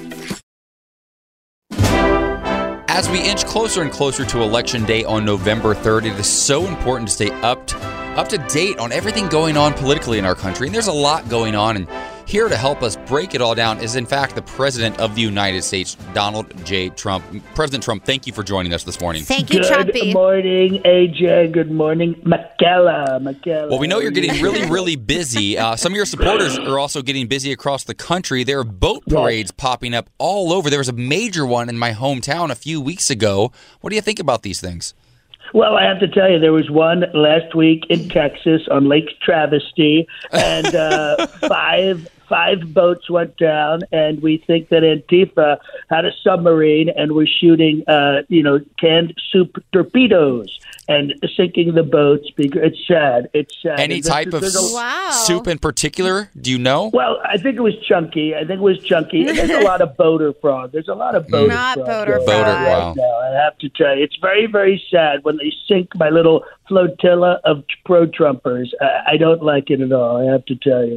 As we inch closer and closer to Election Day on November third, it is so important to stay up to, up to date on everything going on politically in our country. And there's a lot going on, and here to help us break it all down is, in fact, the President of the United States, Donald J. Trump. President Trump, thank you for joining us this morning. Thank you, Good Trumpy. morning, A J. Good morning, Michaela. Michaela. Well, we know you're getting really, really busy. Uh, some of your supporters are also getting busy across the country. There are boat parades popping up all over. There was a major one in my hometown a few weeks ago. What do you think about these things? Well, I have to tell you, there was one last week in Texas on Lake Travesty, and uh, five five boats went down, and we think that Antifa had a submarine and was shooting, uh, you know, canned soup torpedoes and sinking the boats. Because it's sad. It's sad. Any And type there's- of there's a- soup in particular? Do you know? Well, I think it was chunky. I think it was chunky. And there's a lot of boater fraud. There's a lot of boater Not fraud. boater going fraud. on Boater, wow. right now. I have to tell you, it's very, very sad when they sink my little flotilla of pro-Trumpers. I, I don't like it at all. I have to tell you.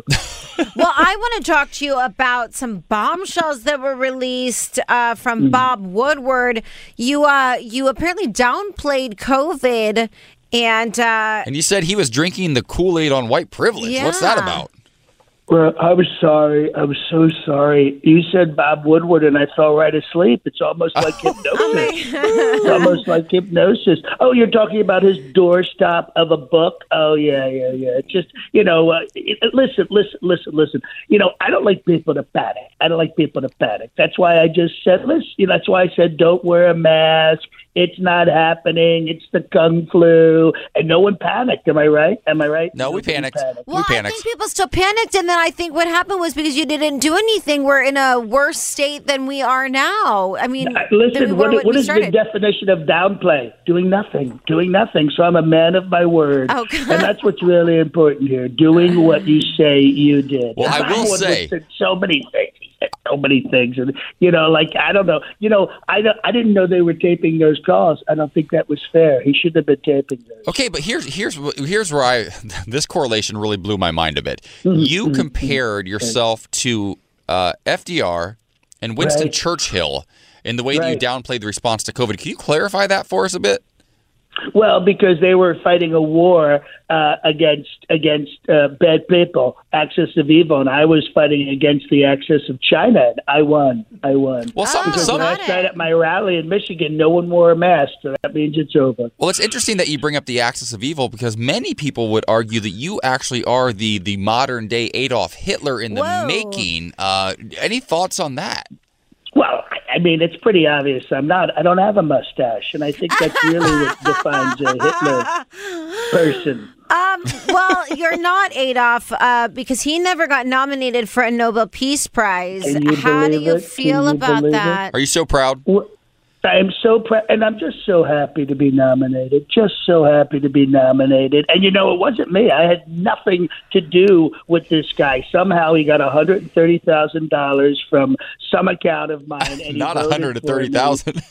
Well, I want to talk to you about some bombshells that were released uh, from mm. Bob Woodward. You uh, you apparently downplayed COVID, and uh, and you said he was drinking the Kool-Aid on white privilege. Yeah. What's that about? Well, I was sorry. I was so sorry. You said Bob Woodward, and I fell right asleep. It's almost like hypnosis. It's almost like hypnosis. Oh, you're talking about his doorstop of a book? Oh, yeah, yeah, yeah. It's just, you know, uh, it, listen, listen, listen, listen. You know, I don't like people to panic. I don't like people to panic. That's why I just said, listen, you know, that's why I said don't wear a mask. It's not happening. It's the kung flu. And no one panicked. Am I right? Am I right? No, we panicked. panicked. Well, we panicked. I think people still panicked, and then I think what happened was because you didn't do anything, we're in a worse state than we are now. I mean, uh, listen, we what, what is started. the definition of downplay? Doing nothing. Doing nothing. So I'm a man of my word. Oh, and that's what's really important here. Doing what you say you did. Well, I will say. So many things. So many things, and you know, like I don't know, you know, I don't, I didn't know they were taping those calls. I don't think that was fair. He should have been taping those. Okay, but here's here's here's where I this correlation really blew my mind a bit. You compared yourself to uh, F D R and Winston Right. Churchill in the way that Right. you downplayed the response to COVID. Can you clarify that for us a bit? Well, because they were fighting a war uh, against against uh, bad people, axis of evil, and I was fighting against the axis of China, and I won. I won. Well, some, because some, last night at my rally in Michigan, no one wore a mask, so that means it's over. Well, it's interesting that you bring up the axis of evil because many people would argue that you actually are the the modern day Adolf Hitler in the Whoa. making. Uh, any thoughts on that? Well, I mean, it's pretty obvious. I'm not. I don't have a mustache, and I think that's really what defines a Hitler person. Um, well, you're not Adolf uh, because he never got nominated for a Nobel Peace Prize. Can you How do believe you it? feel Can you about believe that? Are you so proud? Well, I am so proud, and I'm just so happy to be nominated. Just so happy to be nominated. And you know, it wasn't me. I had nothing to do with this guy. Somehow he got one hundred thirty thousand dollars from some account of mine. And he Not one hundred thirty thousand.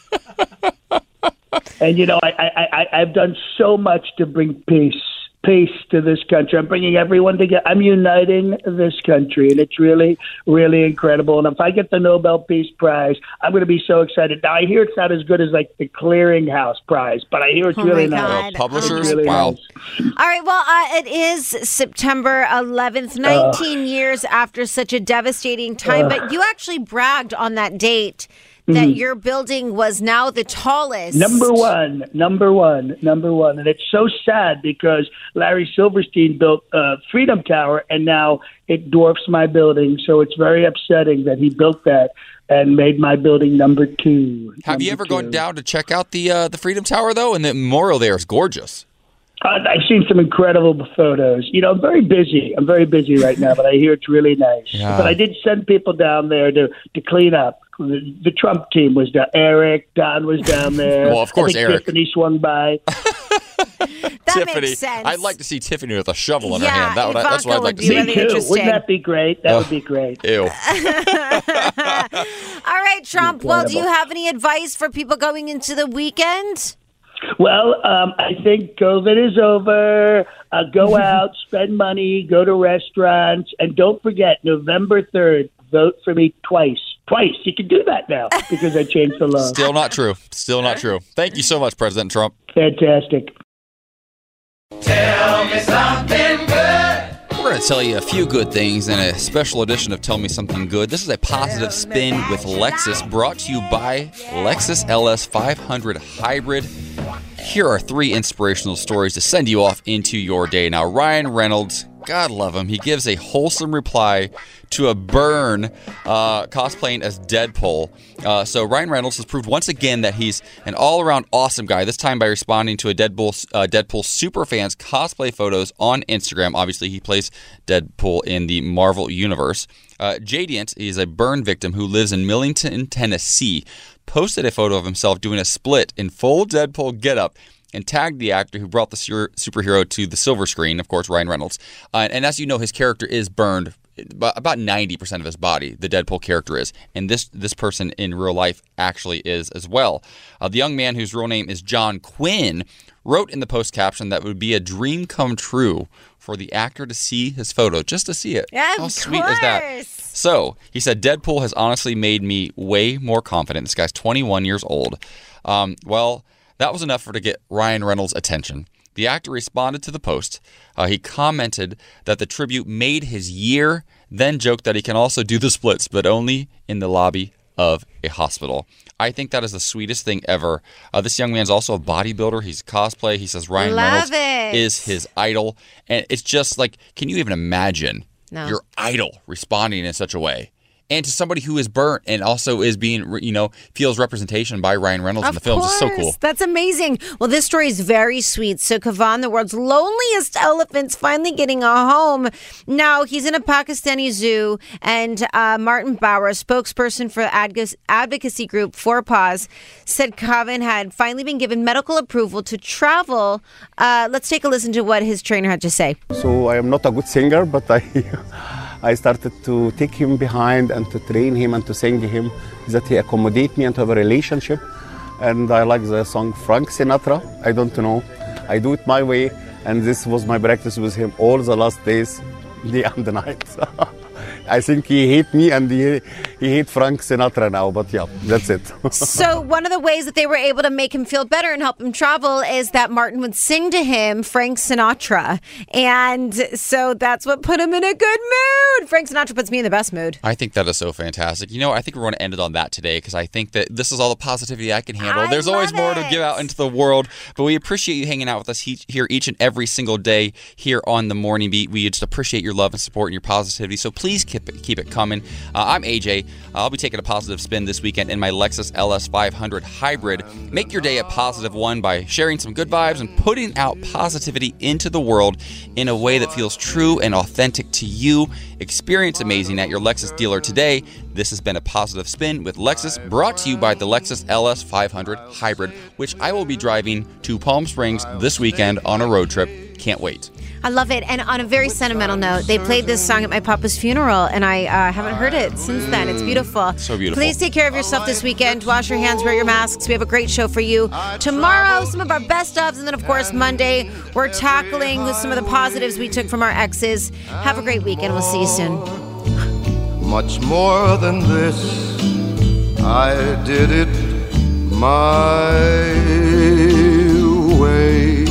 And you know, I, I, I, I've done so much to bring peace. Peace to this country. I'm bringing everyone together. I'm uniting this country, and it's really, really incredible. And if I get the Nobel Peace Prize, I'm going to be so excited. Now, I hear it's not as good as like the Clearinghouse Prize, but I hear it's Oh really my nice. God. Publishers? It's really Wow. nice. All right, well, uh, it is September eleventh, nineteen years after such a devastating time, but you actually bragged on that date that Mhm. your building was now the tallest. Number one, number one, number one. And it's so sad because Larry Silverstein built uh, Freedom Tower, and now it dwarfs my building. So it's very upsetting that he built that and made my building number two. Have Number you ever two. gone down to check out the uh, the Freedom Tower though? And the memorial there is gorgeous. Uh, I've seen some incredible photos. You know, I'm very busy. I'm very busy right now, but I hear it's really nice. Yeah. But I did send people down there to, to clean up. The, the Trump team was down. Eric, Don was down there. Well, of course, I think Eric. Tiffany swung by. That Tiffany, makes sense. I'd like to see Tiffany with a shovel in Yeah, her hand. That would, that's what I'd Ivanka like to would see. be really Me too. interesting. Wouldn't that be great? That Oh. would be great. Ew. All right, Trump. Well, do you have any advice for people going into the weekend? Well, um, I think COVID is over. Uh, go out, spend money, go to restaurants, and don't forget, November third, vote for me twice. Twice. You can do that now because I changed the law. Still not true. Still not true. Thank you so much, President Trump. Fantastic. Tell me something good. We're going to tell you a few good things in a special edition of Tell Me Something Good. This is a positive spin with Lexus, brought to you by Lexus L S five hundred Hybrid. Here are three inspirational stories to send you off into your day. Now, Ryan Reynolds, God love him, he gives a wholesome reply to a burn uh, cosplaying as Deadpool. Uh, so Ryan Reynolds has proved once again that he's an all-around awesome guy, this time by responding to a Deadpool, uh, Deadpool superfans cosplay photos on Instagram. Obviously, he plays Deadpool in the Marvel Universe. Uh, Jadiant is a burn victim who lives in Millington, Tennessee, posted a photo of himself doing a split in full Deadpool getup and tagged the actor who brought the sur- superhero to the silver screen, of course, Ryan Reynolds. Uh, and as you know, his character is burned. About ninety percent of his body, the Deadpool character is. And this this person in real life actually is as well. Uh, the young man, whose real name is John Quinn, wrote in the post caption that it would be a dream come true for for the actor to see his photo, just to see it. Yeah, How of sweet is that? So, he said, Deadpool has honestly made me way more confident. This guy's twenty-one years old. Um, well, that was enough for to get Ryan Reynolds' attention. The actor responded to the post. Uh, he commented that the tribute made his year, then joked that he can also do the splits, but only in the lobby of a hospital. I think that is the sweetest thing ever. Uh, this young man's also a bodybuilder. He's cosplay. He says Ryan Love Reynolds it. is his idol. And it's just like, can you even imagine No. your idol responding in such a way? And to somebody who is burnt and also is being, you know, feels representation by Ryan Reynolds in the films is so cool. That's amazing. Well, this story is very sweet. So Kavan, the world's loneliest elephant's finally getting a home. Now, he's in a Pakistani zoo, and uh, Martin Bauer, a spokesperson for the advocacy group Four Paws, said Kavan had finally been given medical approval to travel. Uh, let's take a listen to what his trainer had to say. So I am not a good singer, but I... I started to take him behind and to train him and to sing him, that he accommodate me and to have a relationship. And I like the song Frank Sinatra. I don't know. I do it my way. And this was my practice with him all the last days, day and the night. I think he hate me and he, he hate Frank Sinatra now, but yeah, that's it. So one of the ways that they were able to make him feel better and help him travel is that Martin would sing to him Frank Sinatra. And so that's what put him in a good mood. Frank Sinatra puts me in the best mood. I think that is so fantastic. You know, I think we're going to end it on that today because I think that this is all the positivity I can handle. I There's always more it. to give out into the world, but we appreciate you hanging out with us he- here each and every single day here on The Morning Beat. We just appreciate your love and support and your positivity, so please keep it, keep it coming. Uh, I'm A J. I'll be taking a positive spin this weekend in my Lexus L S five hundred Hybrid. Make your day a positive one by sharing some good vibes and putting out positivity into the world in a way that feels true and authentic to you. Experience amazing at your Lexus dealer today. This has been a positive spin with Lexus, brought to you by the Lexus L S five hundred Hybrid, which I will be driving to Palm Springs this weekend on a road trip. Can't wait. I love it. And on a very sentimental note, they played this song at my papa's funeral, and I uh, haven't heard it since then. It's beautiful. So beautiful. Please take care of yourself this weekend. Wash your hands, wear your masks. We have a great show for you. Tomorrow, some of our best ofs, and then, of course, Monday, we're tackling some of the positives we took from our exes. Have a great weekend. We'll see you soon. Much more than this, I did it my way.